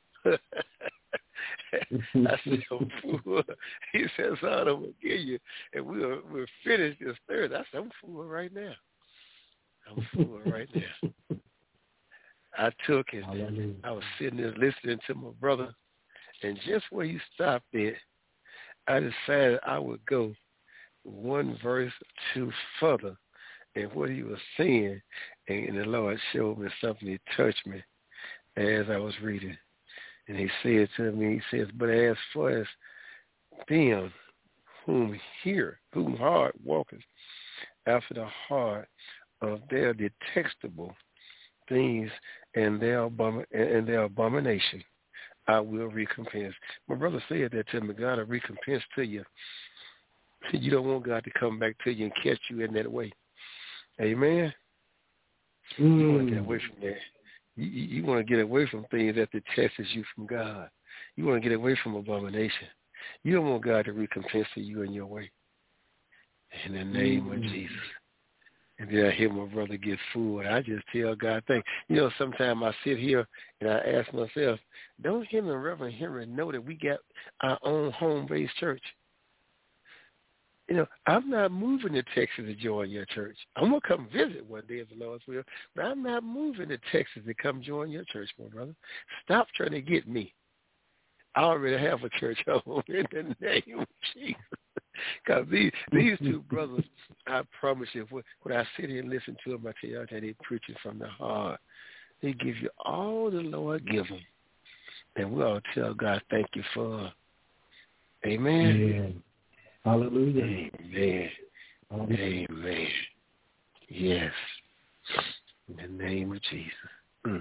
I said, I'm full. He said, that's all I'm going to give you. And we'll, we'll finish this Thursday. I said, I'm full right now. I'm full right now. I took it. Hallelujah. I was sitting there listening to my brother, and just where he stopped at, I decided I would go one verse or two further in what he was saying, and the Lord showed me something. He touched me as I was reading, and He said to me, He says, but as far as them whom hear, whom heart walketh after the heart of their detestable things and their, abom- and their abomination, I will recompense. My brother said that to me, God will recompense to you. You don't want God to come back to you and catch you in that way. Amen? Mm. You want to get away from that. You, you, you want to get away from things that tests you from God. You want to get away from abomination. You don't want God to recompense to you in your way. In the name mm. of Jesus. And then I hear my brother get full, and I just tell God, thank you. You know, sometimes I sit here and I ask myself, don't him and Reverend Henry know that we got our own home-based church? You know, I'm not moving to Texas to join your church. I'm going to come visit one day if the Lord's will, but I'm not moving to Texas to come join your church, my brother. Stop trying to get me. I already have a church home in the name of Jesus. Because these, these two brothers, I promise you, when I sit here and listen to them, I tell you that they're preaching from the heart. They give you all the Lord give them. And we all tell God, thank you for. Amen. Amen. Hallelujah. Amen. Amen. Amen. Yes. In the name of Jesus. Mm.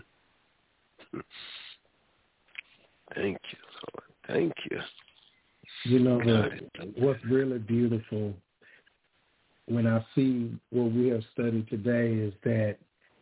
Thank you, Lord. Thank you. You know, the, what's really beautiful when I see what we have studied today is that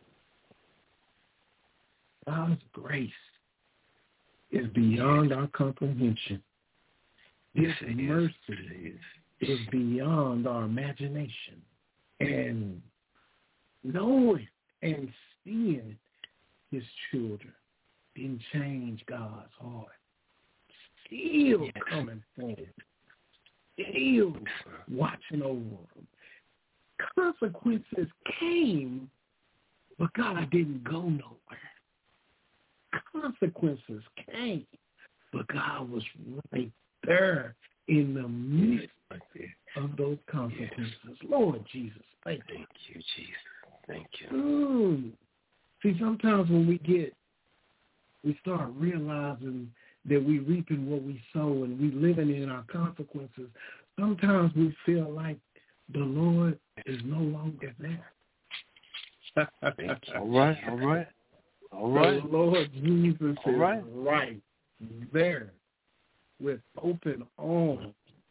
God's grace is beyond our comprehension. His mercy is beyond our imagination. And knowing and seeing his children didn't change God's heart. Still yes. coming forward. Still watching over them. Consequences came, but God didn't go nowhere. Consequences came, but God was right there in the midst of those consequences. Yes. Lord Jesus, thank you. Thank you, Jesus. Thank you. Mm. See, sometimes when we get, we start realizing that we reaping what we sow and we living in our consequences, sometimes we feel like the Lord is no longer there. all right, all right, all right. The Lord Jesus all is right. right there with open arms.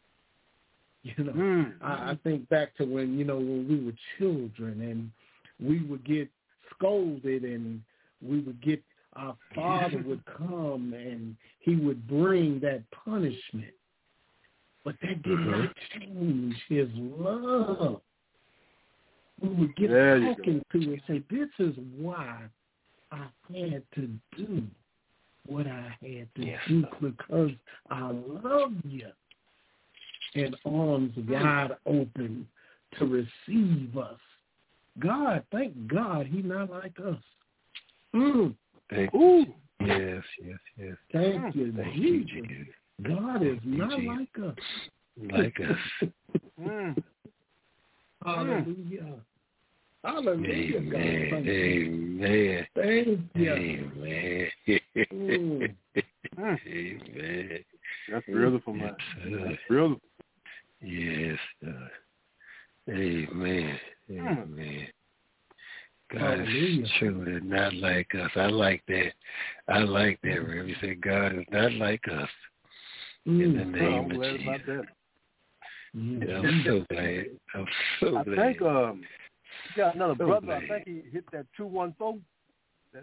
You know, mm. I, I think back to when, you know, when we were children and we would get scolded and we would get, our father would come and he would bring that punishment. But that did mm-hmm. not change his love. We would get there talking to and say, this is why I had to do what I had to yes. do because I love you. And arms wide open to receive us. God, thank God he's not like us. Mm. Thank you. Yes, yes, yes. Thank you, Thank Jesus. You, Jesus. God is Thank not you, like us. Like us. mm. Hallelujah. Hallelujah, Amen. God. Thank Amen. you. Thank you. Amen. mm. Amen. That's beautiful, man. That's beautiful. Yes. Uh, amen. Amen. God Hallelujah. is truly not like us. I like that. I like that, Rev. You say God is not like us. Mm. In the name oh, of Jesus. About that. Yeah, I'm so glad. I'm so I glad. think um, you got another so brother. glad. I think he hit that two one four. That.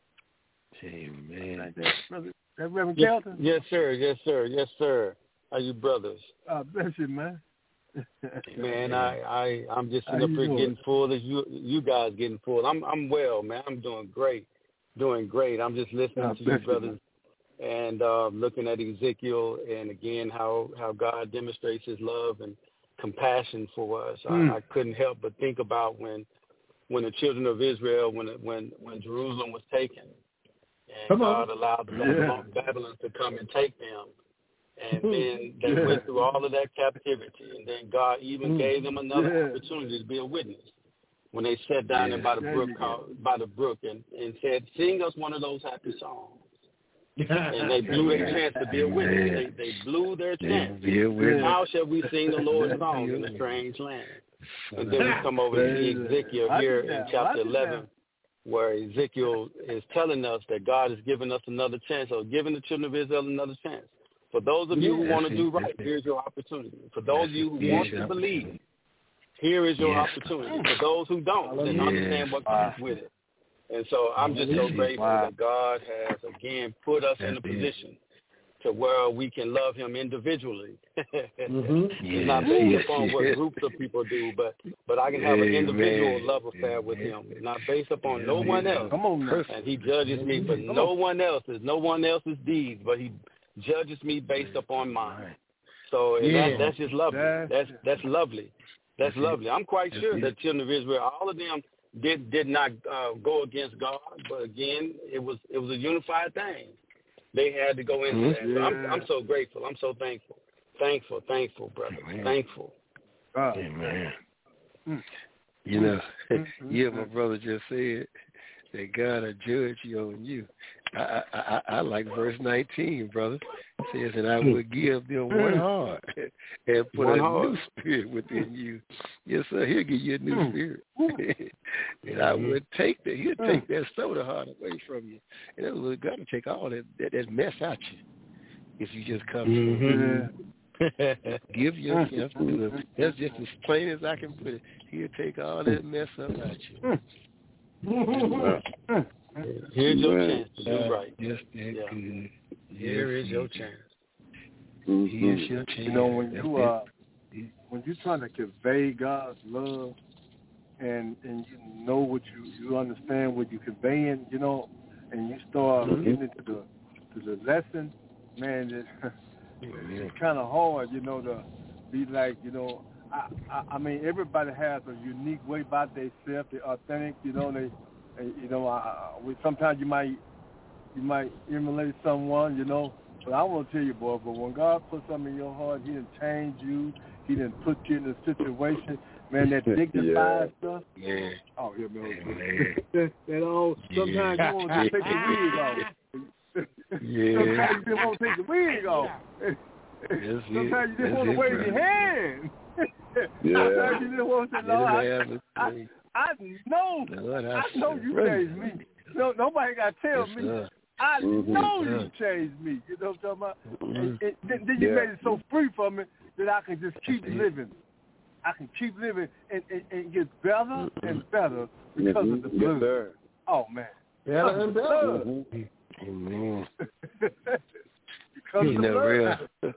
Amen. That, brother, that Reverend yes, Kelton. Yes, sir. Yes, sir. Yes, sir. How you brothers? Uh, bless you, man. Man, I, I, I'm just sitting up here getting full as you, you guys getting full. I'm, I'm well, man. I'm doing great, doing great. I'm just listening uh, to you, brothers, you, and uh, looking at Ezekiel, and again how, how God demonstrates His love and compassion for us. Mm. I, I couldn't help but think about when, when the children of Israel, when, when, when Jerusalem was taken, and come God on. allowed the Babylon, yeah. Babylon to come and take them. And then they yeah. went through all of that captivity. And then God even mm. gave them another yeah. opportunity to be a witness. When they sat down yeah. by the brook called, by the brook and, and said, sing us one of those happy songs. And they blew their chance to be a witness. They, they blew their chance. How shall we sing the Lord's song in a strange land? And then we come over to see Ezekiel here in chapter eleven. where Ezekiel is telling us that God has given us another chance, or giving the children of Israel another chance. For those of you who yeah, want to do it, right, here's your opportunity. For those of you who yes, want to believe, here is your yes. opportunity. For those who don't, then Yes. understand what comes with it. And so I'm just so grateful wow. that God has, again, put us That's in a it. position to where we can love him individually. Mm-hmm. It's not based upon what groups of people do, but but I can have an individual Amen. love affair with him, not based upon no Amen. one else. Come on now. And he judges me for no one else's, no one else's deeds, but he judges me based upon mine. So and Yeah. that, that's just lovely. That's that's lovely. That's lovely. I'm quite sure it. that children of Israel, all of them did did not uh, go against God, but again, it was it was a unified thing. They had to go into Mm-hmm. that. So I'm I'm so grateful. I'm so thankful. Thankful, thankful, brother. Amen. Thankful. Uh, Amen. Mm. You know, Mm-hmm. yeah, my brother just said that God will judge you on you. I, I, I, I like verse nineteen, brother. It says, and I will give them one heart and put One a heart. new spirit within you. Yes, sir. He'll give you a new spirit. And I would take that. He'll take that soda heart away from you. And it was God to take all that, that, that mess out you if you just come to him. Yeah. Give yourself to him. That's just as plain as I can put it. He'll take all that mess up out you. Here's your Man. chance to do right. Just that Yeah. good. Here Yes, is your he- chance. Here's your chance. You know, when That's you it. uh, when you're trying to convey God's love, and and you know what you you understand what you're conveying, you know, and you start Mhm. getting into the to the lesson, man, it, it's kind of hard, you know, to be like, you know, I, I I mean, everybody has a unique way about themselves. They're authentic, you know. They, they you know, I, we sometimes you might you might emulate someone, you know. But I want to tell you, boy, but when God put something in your heart, he didn't change you. He didn't put you in a situation, man, that dignified Yeah. stuff. Yeah. Oh, yeah, man. Man. that, that old, sometimes Yeah. you want to just take the wig off. Yeah. Sometimes you just want to take the wig off. That's Sometimes it. you just want to That's wave it, your brother. hand. Yeah. Sometimes you just want to say, Let Lord, him I, have his I, way. I know, Lord, I I know you surrender. changed me. No, nobody got to tell Yes, me. sir. I Mhm. know Yes, you changed me. You know what I'm talking about? Mhm. And, and then, then you Yeah. made it so free for me that I can just keep That's it. living. I can keep living and, and, and get better Mhm. and better because Mhm. of the Yes, blood. sir. Oh, man. Better Because of and the better. blood. Mhm. Amen. Because You of the know, blood. real.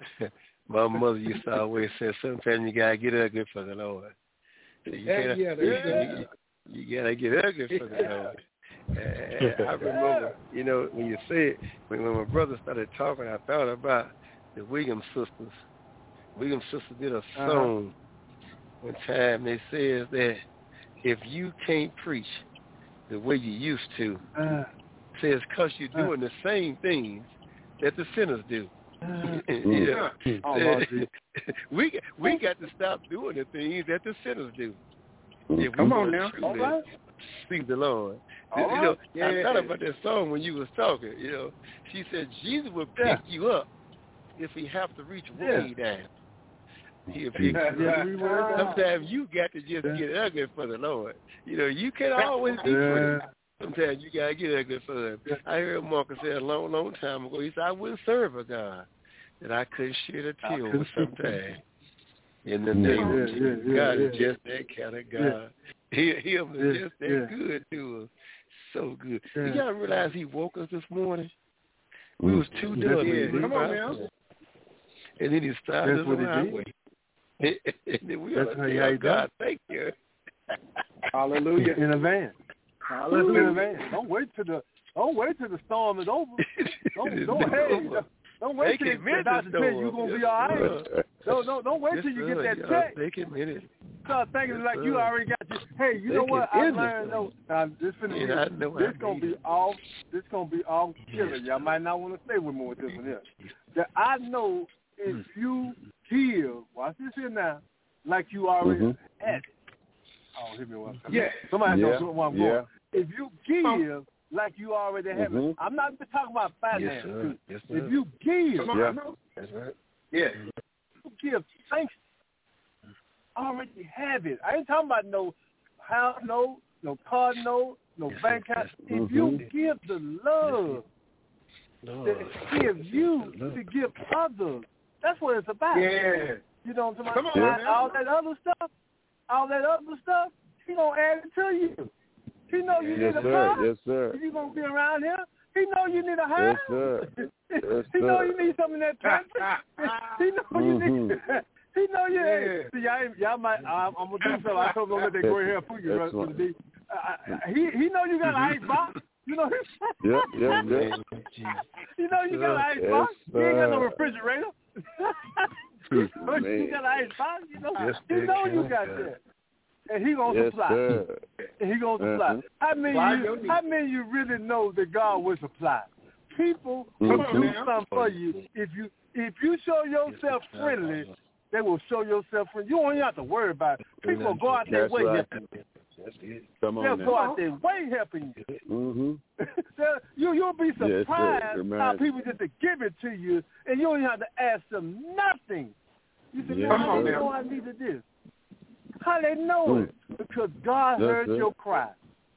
My mother used to always say, sometimes you gotta get ugly for the Lord. You Yeah, gotta, yeah, that's you, you gotta get ugly for the Lord. And I remember, you know, when you say it, when, when my brother started talking, I thought about the Williams sisters. Williams sisters did a song one time. They says that if you can't preach the way you used to, Uh, says because you're doing the same things that the sinners do. You know, Oh, Lord Jesus. we we got to stop doing the things that the sinners do. If we Come on want now. to All truly right. seek the Lord. All you know, right. I thought about that song when you was talking. You know, she said Jesus will pick Yeah. you up if he have to reach way down. He'll pick Yeah, you up. yeah. Sometimes you got to just get ugly for the Lord. You know, you can't always be pretty. Sometimes you gotta get ugly for him. I heard Marcus say a long, long time ago. He said, "I wouldn't serve a God that I couldn't shed a tear over sometimes." In the name Yeah, of yeah, Jesus, yeah, God yeah. is just that kind of God. He, him is Yeah, just that yeah. good to us, so good. Yeah. You gotta realize He woke us this morning. We was too That's done. what to he leave did. Come on our now. home. And then He started That's us what on he our did. way. And then we That's ought to how he- tell how he God, done. thank you. Hallelujah. In a van. Hallelujah. In a van. Don't wait till the don't wait till the storm is over. Don't don't hey don't wait Take till a minute, the doctor tell you you're storm. gonna be Yes, all right. sir. Don't don't don't wait Yes, till you sir. get that Yeah, check. Take a minute. Start thinking Yes, like you sir. already got your hey, you know Take what? it I in the learned storm. though. Now this finna And be I know this I gonna need be it. off this gonna be off killer. Y'all might not want to stay with me with this one here. That I know if you give, watch this here now, like you already Mhm. had it. Oh, hit me one second. Yeah. Somebody Yeah. knows what I'm Yeah. going. If you give like you already have it, Mhm. I'm not talking about Yes, finance. sir. too. Yes, sir. If you give, Come on. Yeah. I know. That's right. Yeah. you give thanks. Already have it. I ain't talking about no house note, no car note, no bank account. If you give the love that gives you to give others, that's what it's about. Yeah. You know what I'm Come talking about? on, All that other stuff, all that other stuff, he gonna add it to you. He know you Yes, need a sir. car. Yes, sir. If you gonna be around here, he know you need a house. Yes, sir. Yes, he know sir. you need something in that pantry. he know Mm-hmm. you need. He know you. Yeah. See, y'all, y'all might. I'm, I'm gonna do something. I told him don't let that gray hair fool you, brother. Uh, he he know you got an ice box. You know. Yep, yep, yep. You know you got an ice Yes, box. You ain't got no sir. refrigerator. you got an ice box. You know. Yes, he know you God. got that. And he gonna Yes, supply. sir. And he gonna supply. Uh-huh. How many Supply you? your needs. How many you really know that God will supply? People Mhm. will do Now. something for you if you if you show yourself friendly. They will show yourself friendly. You don't even have to worry about it. People will go out their That's way right. helping you. That's it. Come They'll on go now. out their way helping you. Mm-hmm. They'll- you you'll be Yes, sir. surprised Remind- how people just to give it to you, and you don't even have to ask them nothing. You say, Yes, man, how sir. they know I needed this? How they know it? Because God That's heard it. your cry.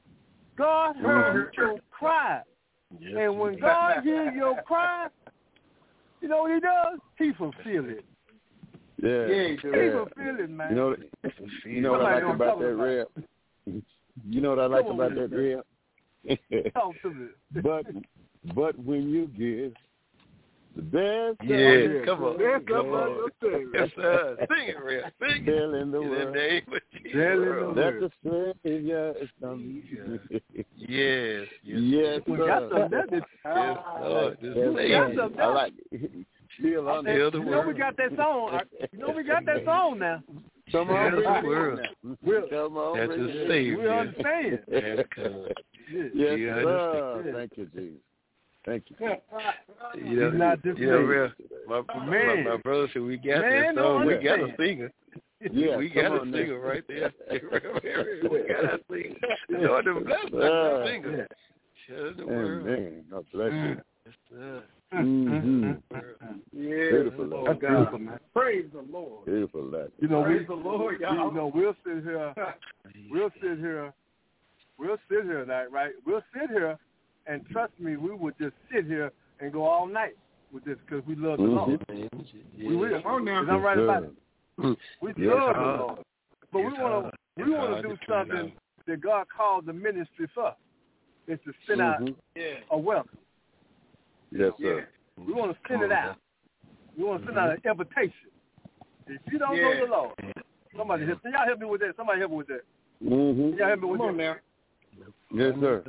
God heard your cry. Yes, And when God hears your cry, you know what he does? He fulfills it. Yeah. Yeah, he do. He Yeah. fulfills it, man. You know, you know what I Somebody like gonna about talk that about rap? You know what I like Come on about with that rap? Talk to me. but but when you give the best, Yeah, come on. Yes, Come come on. on. Yes, sir. Sing it, real. Sing it. Tell in the In the world name of Jesus. Tell in the that world. the Savior is coming. Yes. Yes. Yes, We got sir. some that is. Yes, Lord. This Yes, We got sir. some I that. like it. Still on Tell the You know world. we got that song. You know we got that song now. Come on, Tell the bring it in world. now. We'll- Come on, That's bring a it in. Savior. We understand. Yes, God. Yeah. Yes, You sir. understand. Thank you, Jesus. Thank you. You know, He's not just you know, saying. real. My, my, Man. my brother said we got Man, that don't song. We got a understand. singer. Yeah, we come got a on now. singer right there. we got a singer. Lord, them bless us, Uh, a singer. Share the world. Amen. God bless you. Yes, sir. Mm-hmm. Yeah. Beautiful. Oh, That's God. beautiful, man. Praise the Lord. Beautiful letter. You know, we, Praise the Lord, we, y'all. you know, we'll sit here, we'll sit here, we'll sit here tonight, right? We'll sit here, and trust me, we would just sit here and go all night with this because we love the Lord. Mm-hmm. We will. Come on now. Is I'm right Yes, about sir. it? We Yes, love the sir. Lord, but we Yes, want sir. to we Yes, want sir. to do It's true something now. that God called the ministry for. It's to send out Mhm. a welcome. Yes, sir. We want to send it out. We want to send out an invitation. If you don't Yeah. know the Lord, somebody help. Can y'all help me with that? Somebody help me with that. Mm-hmm. Can y'all help me with Come on that? now. Yes, sir.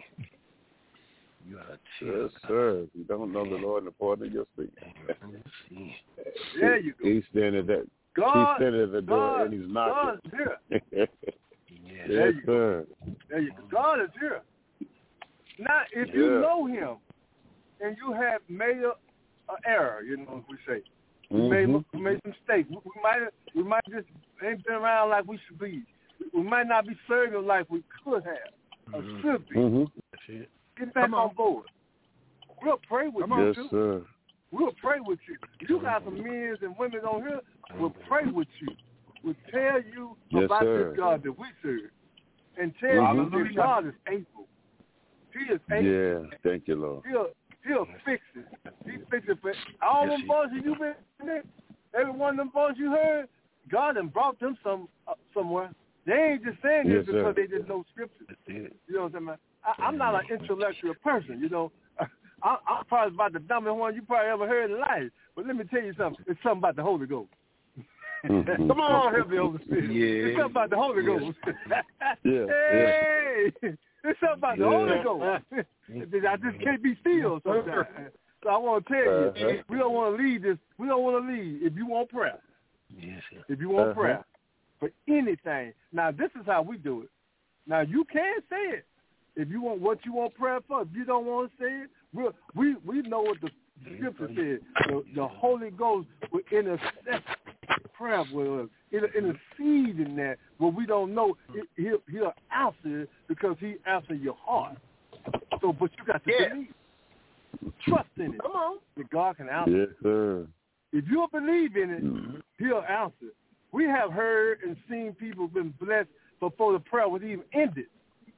You are Yes, sir. If you don't know the Lord and the pardon of your sin. There you go. He's standing at that. God, He's standing at the door God, and he's God knocking. is here. Yes. There Yes, you go. sir. There you go. God is here. Now, if you Yeah. know Him and you have made a, a error, you know, as we say, we made Mhm. we made some mistakes. We, we might we might just ain't been around like we should be. We might not be serving like we could have or should be. Mhm. That's it. Get back Come on. on. board. We'll pray with you Yes, too. sir. We'll pray with you. You got some men and women on here. We'll pray with you. We'll tell you Yes, about sir. this God that we serve, and tell Mhm. you that God is able. He is able. Yeah. Thank you, Lord. He'll He'll fix it. He fix it for all Yes, them he- voices you been in. Every one of them voices you heard, God done brought them some uh, somewhere. They ain't just saying this Yes, sir. because they just know scripture. That's it. You know what I'm saying? I, I'm not an intellectual person, you know. I, I'm probably about the dumbest one you probably ever heard in life. But let me tell you something. It's something about the Holy Ghost. Mhm. Come on, help me, Holy Spirit. Yeah. It's something about the Holy Yeah. Ghost. Yeah, Hey, it's something about the Yeah. Holy Ghost. I just can't be still sometimes. So I want to tell you, Uh-huh. we don't want to lead this. We don't want to lead if you want prayer. Yes, sir. If you want Uh-huh. prayer for anything. Now, this is how we do it. Now, you can say it. If you want what you want prayer for, if you don't want to say it, we'll, we we know what the scripture said. The, the Holy Ghost will intercede prayer with us. It'll intercede in that where we don't know. It, he'll, he'll answer it because he answers your heart. So, but you got to Yeah. believe. Trust in it. Come on. That God can answer. Yes, sir. If you believe in it, Mhm. he'll answer. We have heard and seen people been blessed before the prayer was even ended.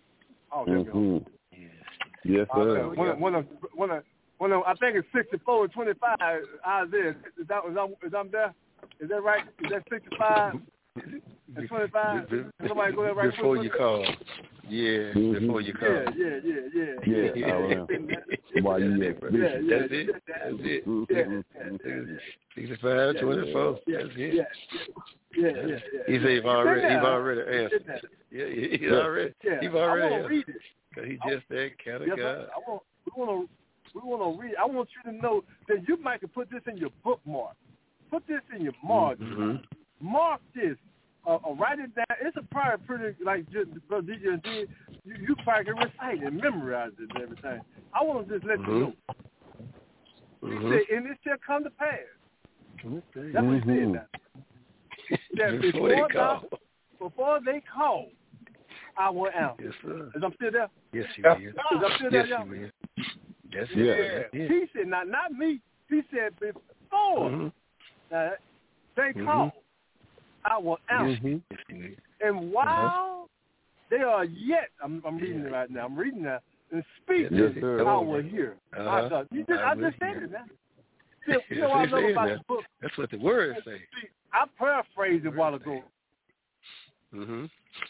Oh, there Mm-hmm. we go. Yes, sir. Uh, one, of, one, of, one, of, one of, I think it's sixty-four and twenty-five, Isaiah. Is that, is that, is that there? Is that right? Is that sixty-five and twenty-five? Be, be, Somebody go there right before quick, you call. Yeah, mm-hmm. before you call. Yeah, yeah, yeah, yeah. Yeah, yeah. I remember. Why you yeah, yeah, That's it. That's it. Mm-hmm. sixty-five, twenty-four. Yeah, That's it. yeah, yeah, yeah, yeah. He said he's already, he's already It's answered. in there. Yeah, he- he's already, Yeah, he's I already want to read it. Cause he just that kind of Yes, guy. sir. I want, we want to, we want to read. I want you to know that you might could put this in your bookmark. Put this in your mark. Mm-hmm. Mark this. Uh, uh, write it down. It's a probably pretty like just Brother D J did. You, you probably can recite it and memorize it and everything. I want to just let Mm-hmm. you know. Mm-hmm. He said, and it shall come to pass. Mm-hmm. That's what he said now. That Before they before, call. thou, before they call, I will answer. Yes, sir. Is I'm still there? Yes, you will. Is I'm still there, Yes, y'all? you will. That's Yeah. it. Yeah. He said, not not me. He said, before Mm-hmm. uh, they Mhm. call, I will answer. Mm-hmm. Yes, you will. And while Uh-huh. they are yet, I'm, I'm reading it right now. I'm reading that and speaking. Yes, sir. I will hear. Uh-huh. I, thought, you just, I I will just said hear. it now. See, you know what I That's what love he about said the book? That's what the words say. See, I paraphrased it a while ago. Mm-hmm.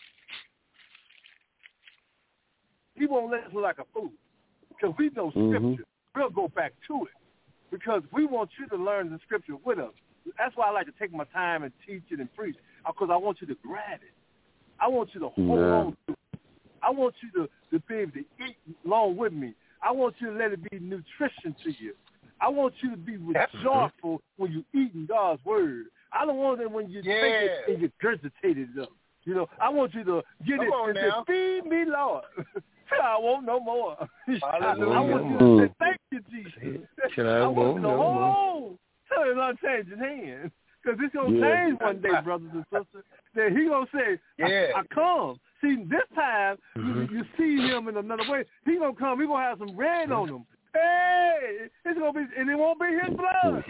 He won't let us look like a fool because we know Mhm. Scripture. We'll go back to it because we want you to learn the Scripture with us. That's why I like to take my time and teach it and preach because I want you to grab it. I want you to hold Yeah. on to it. I want you to, to be able to eat along with me. I want you to let it be nutrition to you. I want you to be joyful when you're eating God's word. I don't want it when you Yeah. take it and you regurgitate it up. You know, I want you to get Come it on and now. say, feed me, Lord. I want no more. I, I Hallelujah. want you to say, thank you, Jesus. Can I want want you to no more? hold. Tell him not changing hands. Because it's going to Yeah. change one day, brothers and sisters. Then he going to say, Yeah. I, I come. See, this time, Mhm. you, you see him in another way. He going to come. He going to have some red on him. Hey, it's gonna be, and it won't be his blood.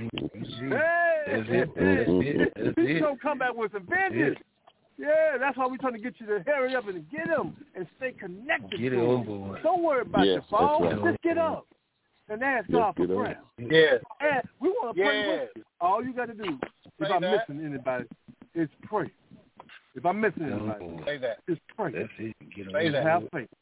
Hey, That's it. That's it. That's he's it. gonna come back with some vengeance. Yeah, that's why we're trying to get you to hurry up and get him and stay connected Get to it him. on board. Don't worry about Yes, your fall. that's right. Just get up and ask Let's God for get up. prayer. Yes. And we want to pray Yes. with you. All you got to do, if Say I'm that. missing anybody, is pray. If I'm missing Get on anybody, board. Say that. just pray. That's it. Get on Say And that. have board. faith.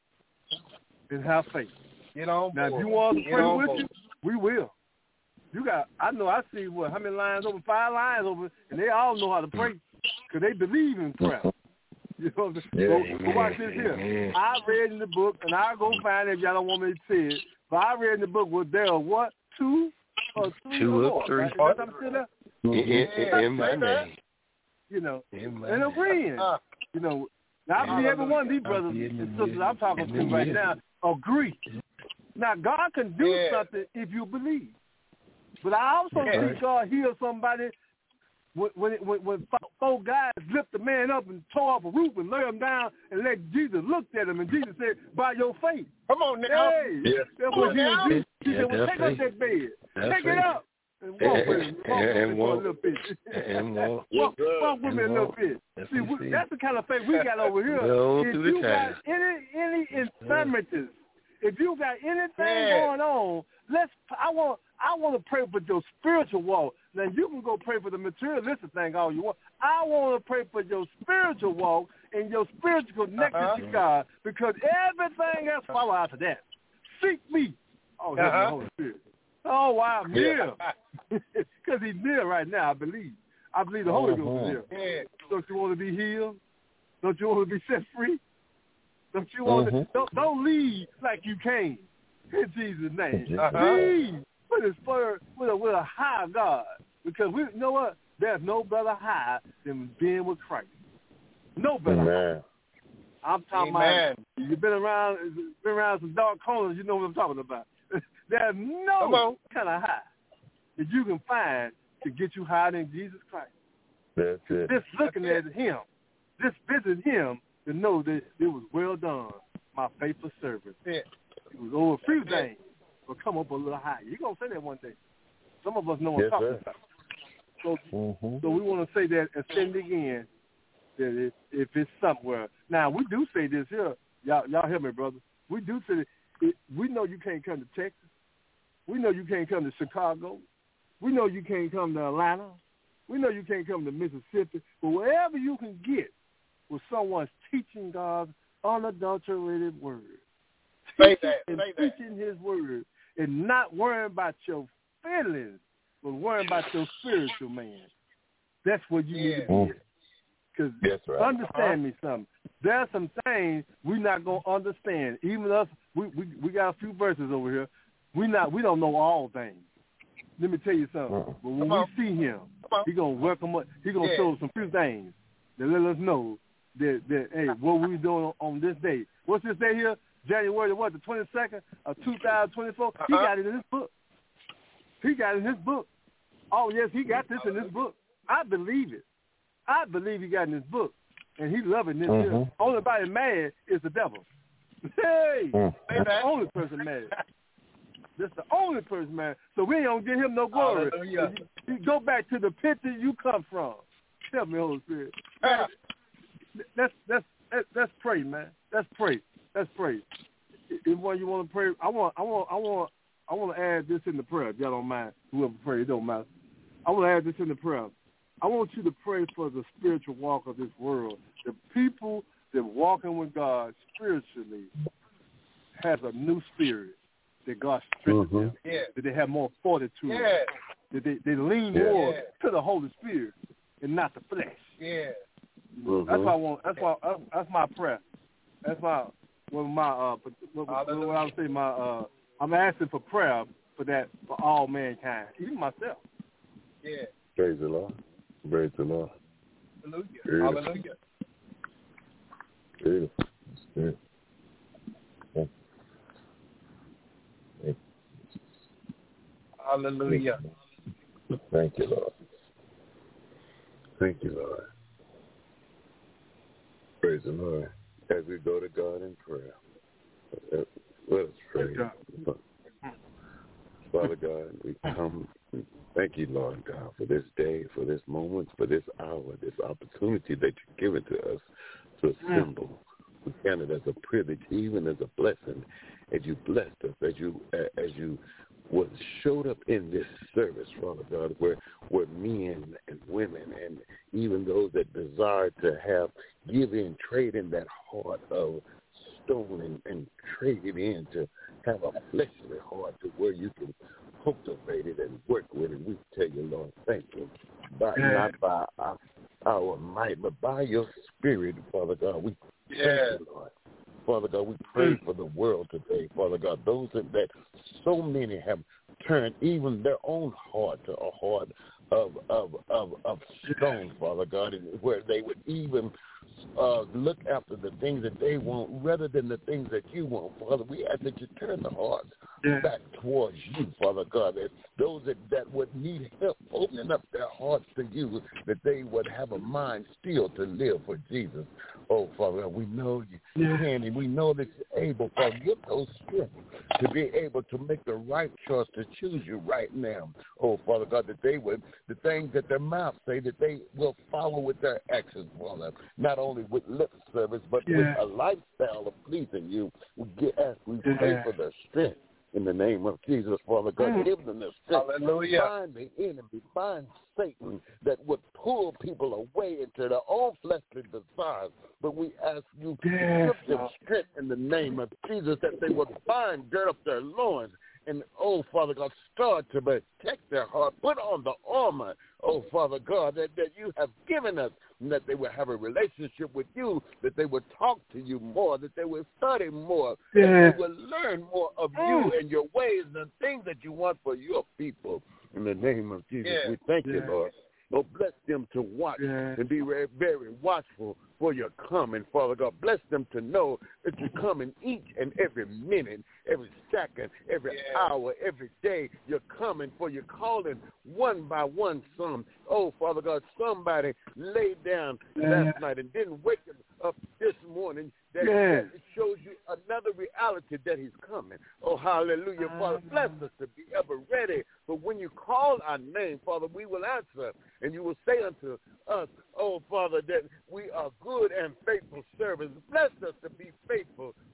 And have faith. Get on Now, if board. you want us to Get pray on with board. you, we will. You got, I know, I see what, how many lines over? Five lines over, and they all know how to pray because they believe in prayer. You know what I'm saying? Yeah, But, but watch this here. amen. I read in the book, and I'll go find it if y'all don't want me to say it, but I read in the book where there are what? Two or three Two or or more, three. right? Is that something still there? In, in, in my Say that. name. You know, In my and name. agreeing. Uh, You know, now I believe every one of these brothers and sisters I'm talking to right now agree. Now, God can do Yeah. something if you believe. But I also Yeah. see God heal somebody when when, when when four guys lift the man up and tore off a roof and lay him down and let Jesus look at him and Jesus said, by your faith. come on now. Hey, Yeah. that's what Yeah. Jesus did. He Yeah, said, well, that's take up faith. that bed. That's take faith. it up. And walk with him. Walk And- with and me for a walk. little bit. And walk. walk, walk with me a And little walk. bit. That's See, what he we, said. that's the kind of faith we got over here. Go If through the you got time. any any infirmities, if you got anything Yeah. going on, let's. I want. I want to pray for your spiritual walk. Now you can go pray for the materialistic thing all you want. I want to pray for your spiritual walk and your spiritual connection Uh-huh. to God, because everything else follow after that. Seek me. Oh, help me, Uh-huh. Holy Spirit. Oh, wow, I'm Yeah. near. Because he's near right now, I believe. I believe the Holy Ghost is Uh-huh. near. Yeah. Don't you want to be healed? Don't you want to be set free? Don't you want Uh-huh. to? Don't, don't leave like you came. In Jesus' name. Uh-huh. Leave with a spur, with a with a high God, because we you know what? There's no better high than being with Christ. No better high. Amen. I'm talking Amen. about. You've been around, been around some dark corners. You know what I'm talking about. There's Come no on. kind of high that you can find to get you higher than Jesus Christ. That's it. Just looking at him, just visiting him to know that it was well done, my faithful servant. Yeah. It was over a few things, but come up a little higher. You're going to say that one day. Some of us know what Yes, I'm talking sir. about. So, Mm-hmm. so we want to say that and send again that if, if it's somewhere. Now, we do say this here, Y'all, y'all hear me, brother? We do say it, we know you can't come to Texas. We know you can't come to Chicago. We know you can't come to Atlanta. We know you can't come to Mississippi. But wherever you can get where someone's teaching God's unadulterated word. Say Teaching that. and Say that. teaching his word and not worrying about your feelings, but worrying about your spiritual man. That's what you Yeah. need to get. Because That's right. understand me something. There are some things we're not going to understand. Even us, we, we we got a few verses over here. We not we don't know all things. Let me tell you something. Uh-uh. But when Come we on. see him, Come on. he gonna welcome us. He gonna Yeah. show us some few things that let us know that that hey, what we doing on, on this day. What's this day here? January what? The twenty second of two thousand twenty four. He Uh-huh. got it in his book. He got it in his book. Oh yes, he got this in his book. I believe it. I believe he got in his book, and he loving this. Mhm. Here. Only body mad is the devil. Hey, Mm. that's the only person mad. That's the only person mad. So we ain't gonna give him no glory. Hallelujah. You, you go back to the pit that you come from. Tell me, Holy Spirit. Ah. Let's let's let's, let's pray, man. Let's pray. Let's pray. If one you want to pray, I want I want I want I want to add this in the prayer. If y'all don't mind, whoever pray, it don't matter. I want to add this in the prayer. I want you to pray for the spiritual walk of this world. The people that walking with God spiritually has a new spirit that God strengthens Mhm. them. Yeah. That they have more fortitude. Yeah. That they, they lean Yeah. more Yeah. to the Holy Spirit and not the flesh. Yeah. You know, That's Mhm. what I want. That's why. That's, that's my prayer. That's my what my uh what, what, what I would say my uh I'm asking for prayer for that for all mankind, even myself. Yeah. Praise the Lord. Praise the Lord. Hallelujah. Beautiful. Hallelujah. Beautiful. Beautiful. Thank you. Hallelujah. Thank you, Lord. Thank you, Lord. Praise the Lord. As we go to God in prayer, uh, let us pray. Father God, we come. Thank you, Lord God, for this day, for this moment, for this hour, this opportunity that you've given to us to assemble. We count it as a privilege, even as a blessing, as you blessed us, as you as you was showed up in this service, Father God, where where men and women and even those that desire to have give in, trade in that heart of stone and, and trade it in to have a fleshly heart to where you can cultivate it and work with it. We tell you, Lord, thank you. By, not by our, our might, but by your spirit, Father God. We thank Yeah. you, Lord. Father God, we pray for the world today, Father God. Those that, that so many have turned even their own heart to a heart of of of, of stone, Father God, and where they would even uh, look after the things that they want rather than the things that you want, Father. We ask that you turn the hearts Yeah. back towards you, Father God. That those that, that would need help opening up their hearts to you, that they would have a mind still to live for Jesus. Oh, Father God, we know you can, and we know that you're able, Father. Give those strength to be able to make the right choice to choose you right now. Oh, Father God, that they would, the things that their mouth say, that they will follow with their actions, Father. Not only with lip service, but Yeah. with a lifestyle of pleasing you. We get ask, we pray Yeah. for their strength. In the name of Jesus, Father God, Mm. give them the strength. Hallelujah. Bind the enemy, bind Satan that would pull people away into their own fleshly desires. But we ask you to Yes, give them Lord. strength in the name of Jesus, that they would bind, gird up their loins, and, oh, Father God, start to protect their heart. Put on the armor, oh, Father God, that, that you have given us, and that they will have a relationship with you, that they will talk to you more, that they will study more, Yeah. that they will learn more of you and your ways and things that you want for your people. In the name of Jesus, Yeah. we thank you, Yeah. Lord. Oh, bless them to watch Yeah. and be very, very watchful for your coming, Father God. Bless them to know that you're coming each and every minute, every second, every Yeah. hour, every day. You're coming for you're calling one by one some. Oh, Father God, somebody laid down Yeah. last night and didn't wake him up this morning. That, Yeah. that it shows you another reality that he's coming. Oh, hallelujah. Father, bless us to be ever ready. But when you call our name, Father, we will answer. And you will say unto us, oh, Father, that we are good and faithful servants. Bless us to be faithful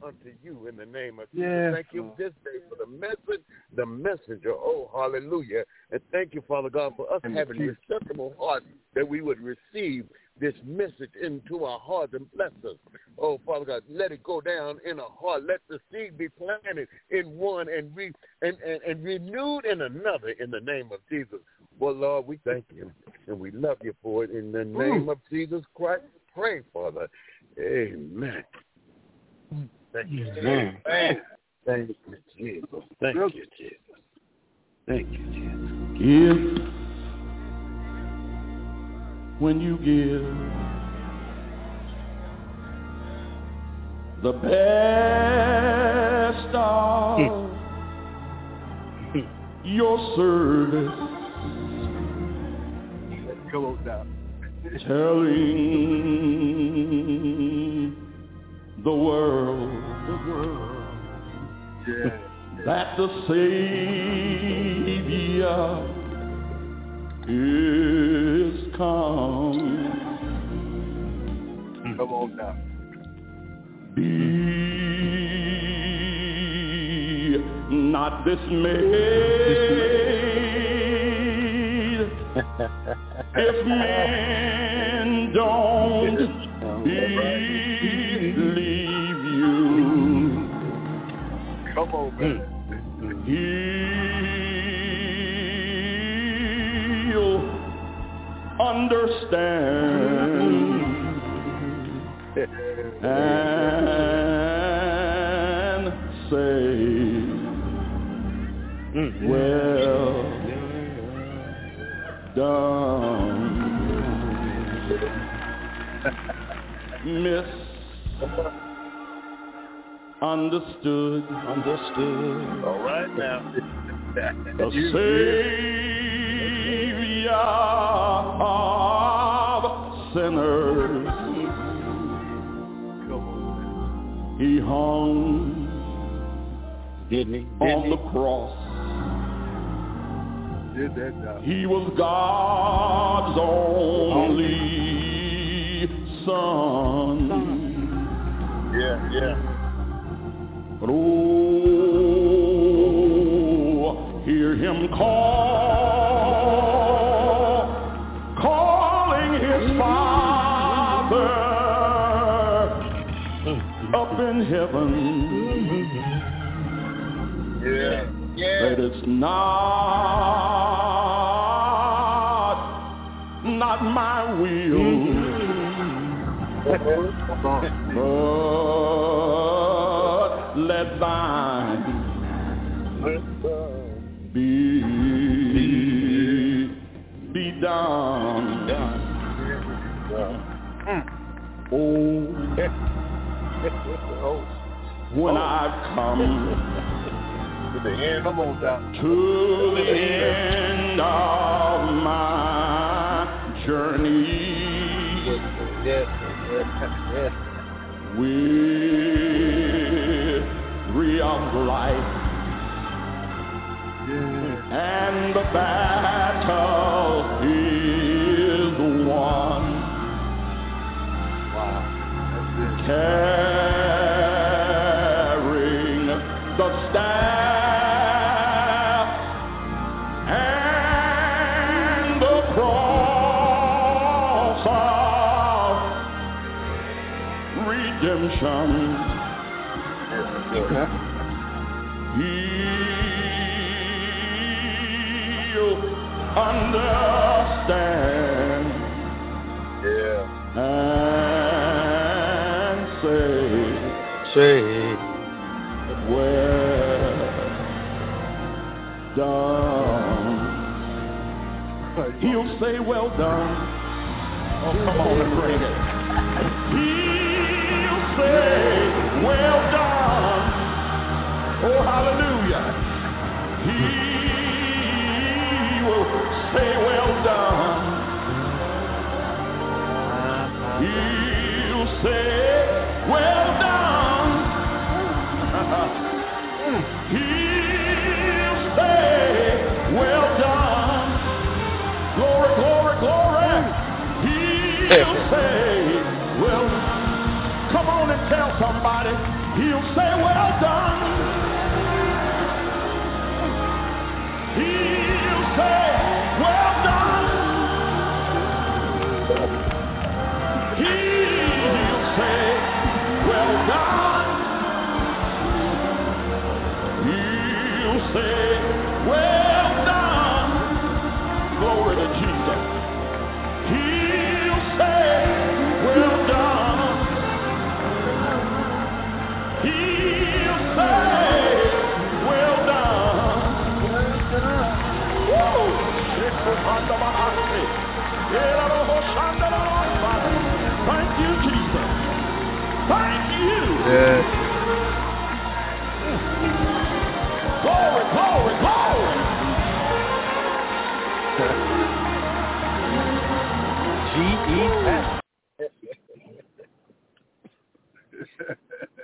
messenger. Oh, hallelujah. And thank you, Father God, for us having a receptible heart that we would receive this message into our hearts and bless us. Oh, Father God, let it go down in our heart. Let the seed be planted in one and, re, and, and, and renewed in another in the name of Jesus. Well, Lord, we thank you, and we love you for it. In the name of Jesus Christ, pray, Father. Amen. Thank you, Jesus. Thank you, Jesus. Thank you, Jesus. Thank you, Jesus. Give when you give the best of your service. Come on down. Telling the world, the world yeah. that the Savior is come. Come on now. Be not dismayed if men don't believe you. Come on, man. He'll understand and say, well done, Miss Understood, understood. All right now. The Savior of sinners. He hung Didn't he? Didn't on he? the cross. Did that now. He was God's only Son. Yeah, yeah. But oh, hear him call, calling his Father up in heaven. Yeah, yeah. That it's not, not my will, but let thine be, be done. Oh, when I come to the end, come on down. to the end of my journey, yes, yes, yes. weary of life, Yeah. and the battle is won. Wow. That's it. Carrying the staff and the cross of redemption. He'll understand. Yeah. And say, Say, well done. He'll say, well done. Oh, come on and bring it. He'll say, well done. Oh, hallelujah. He will say, well done. He'll say, well done. He'll say, well done. Glory, glory, glory. He'll say, well, come on and tell somebody. He'll say, well done. He'll say, well done. He'll say, well done. Glory to Jesus. He'll say, well done. He'll say, well done. Woo! Thank you, Jesus. Thank you. Yes. Glory, glory, glory. G E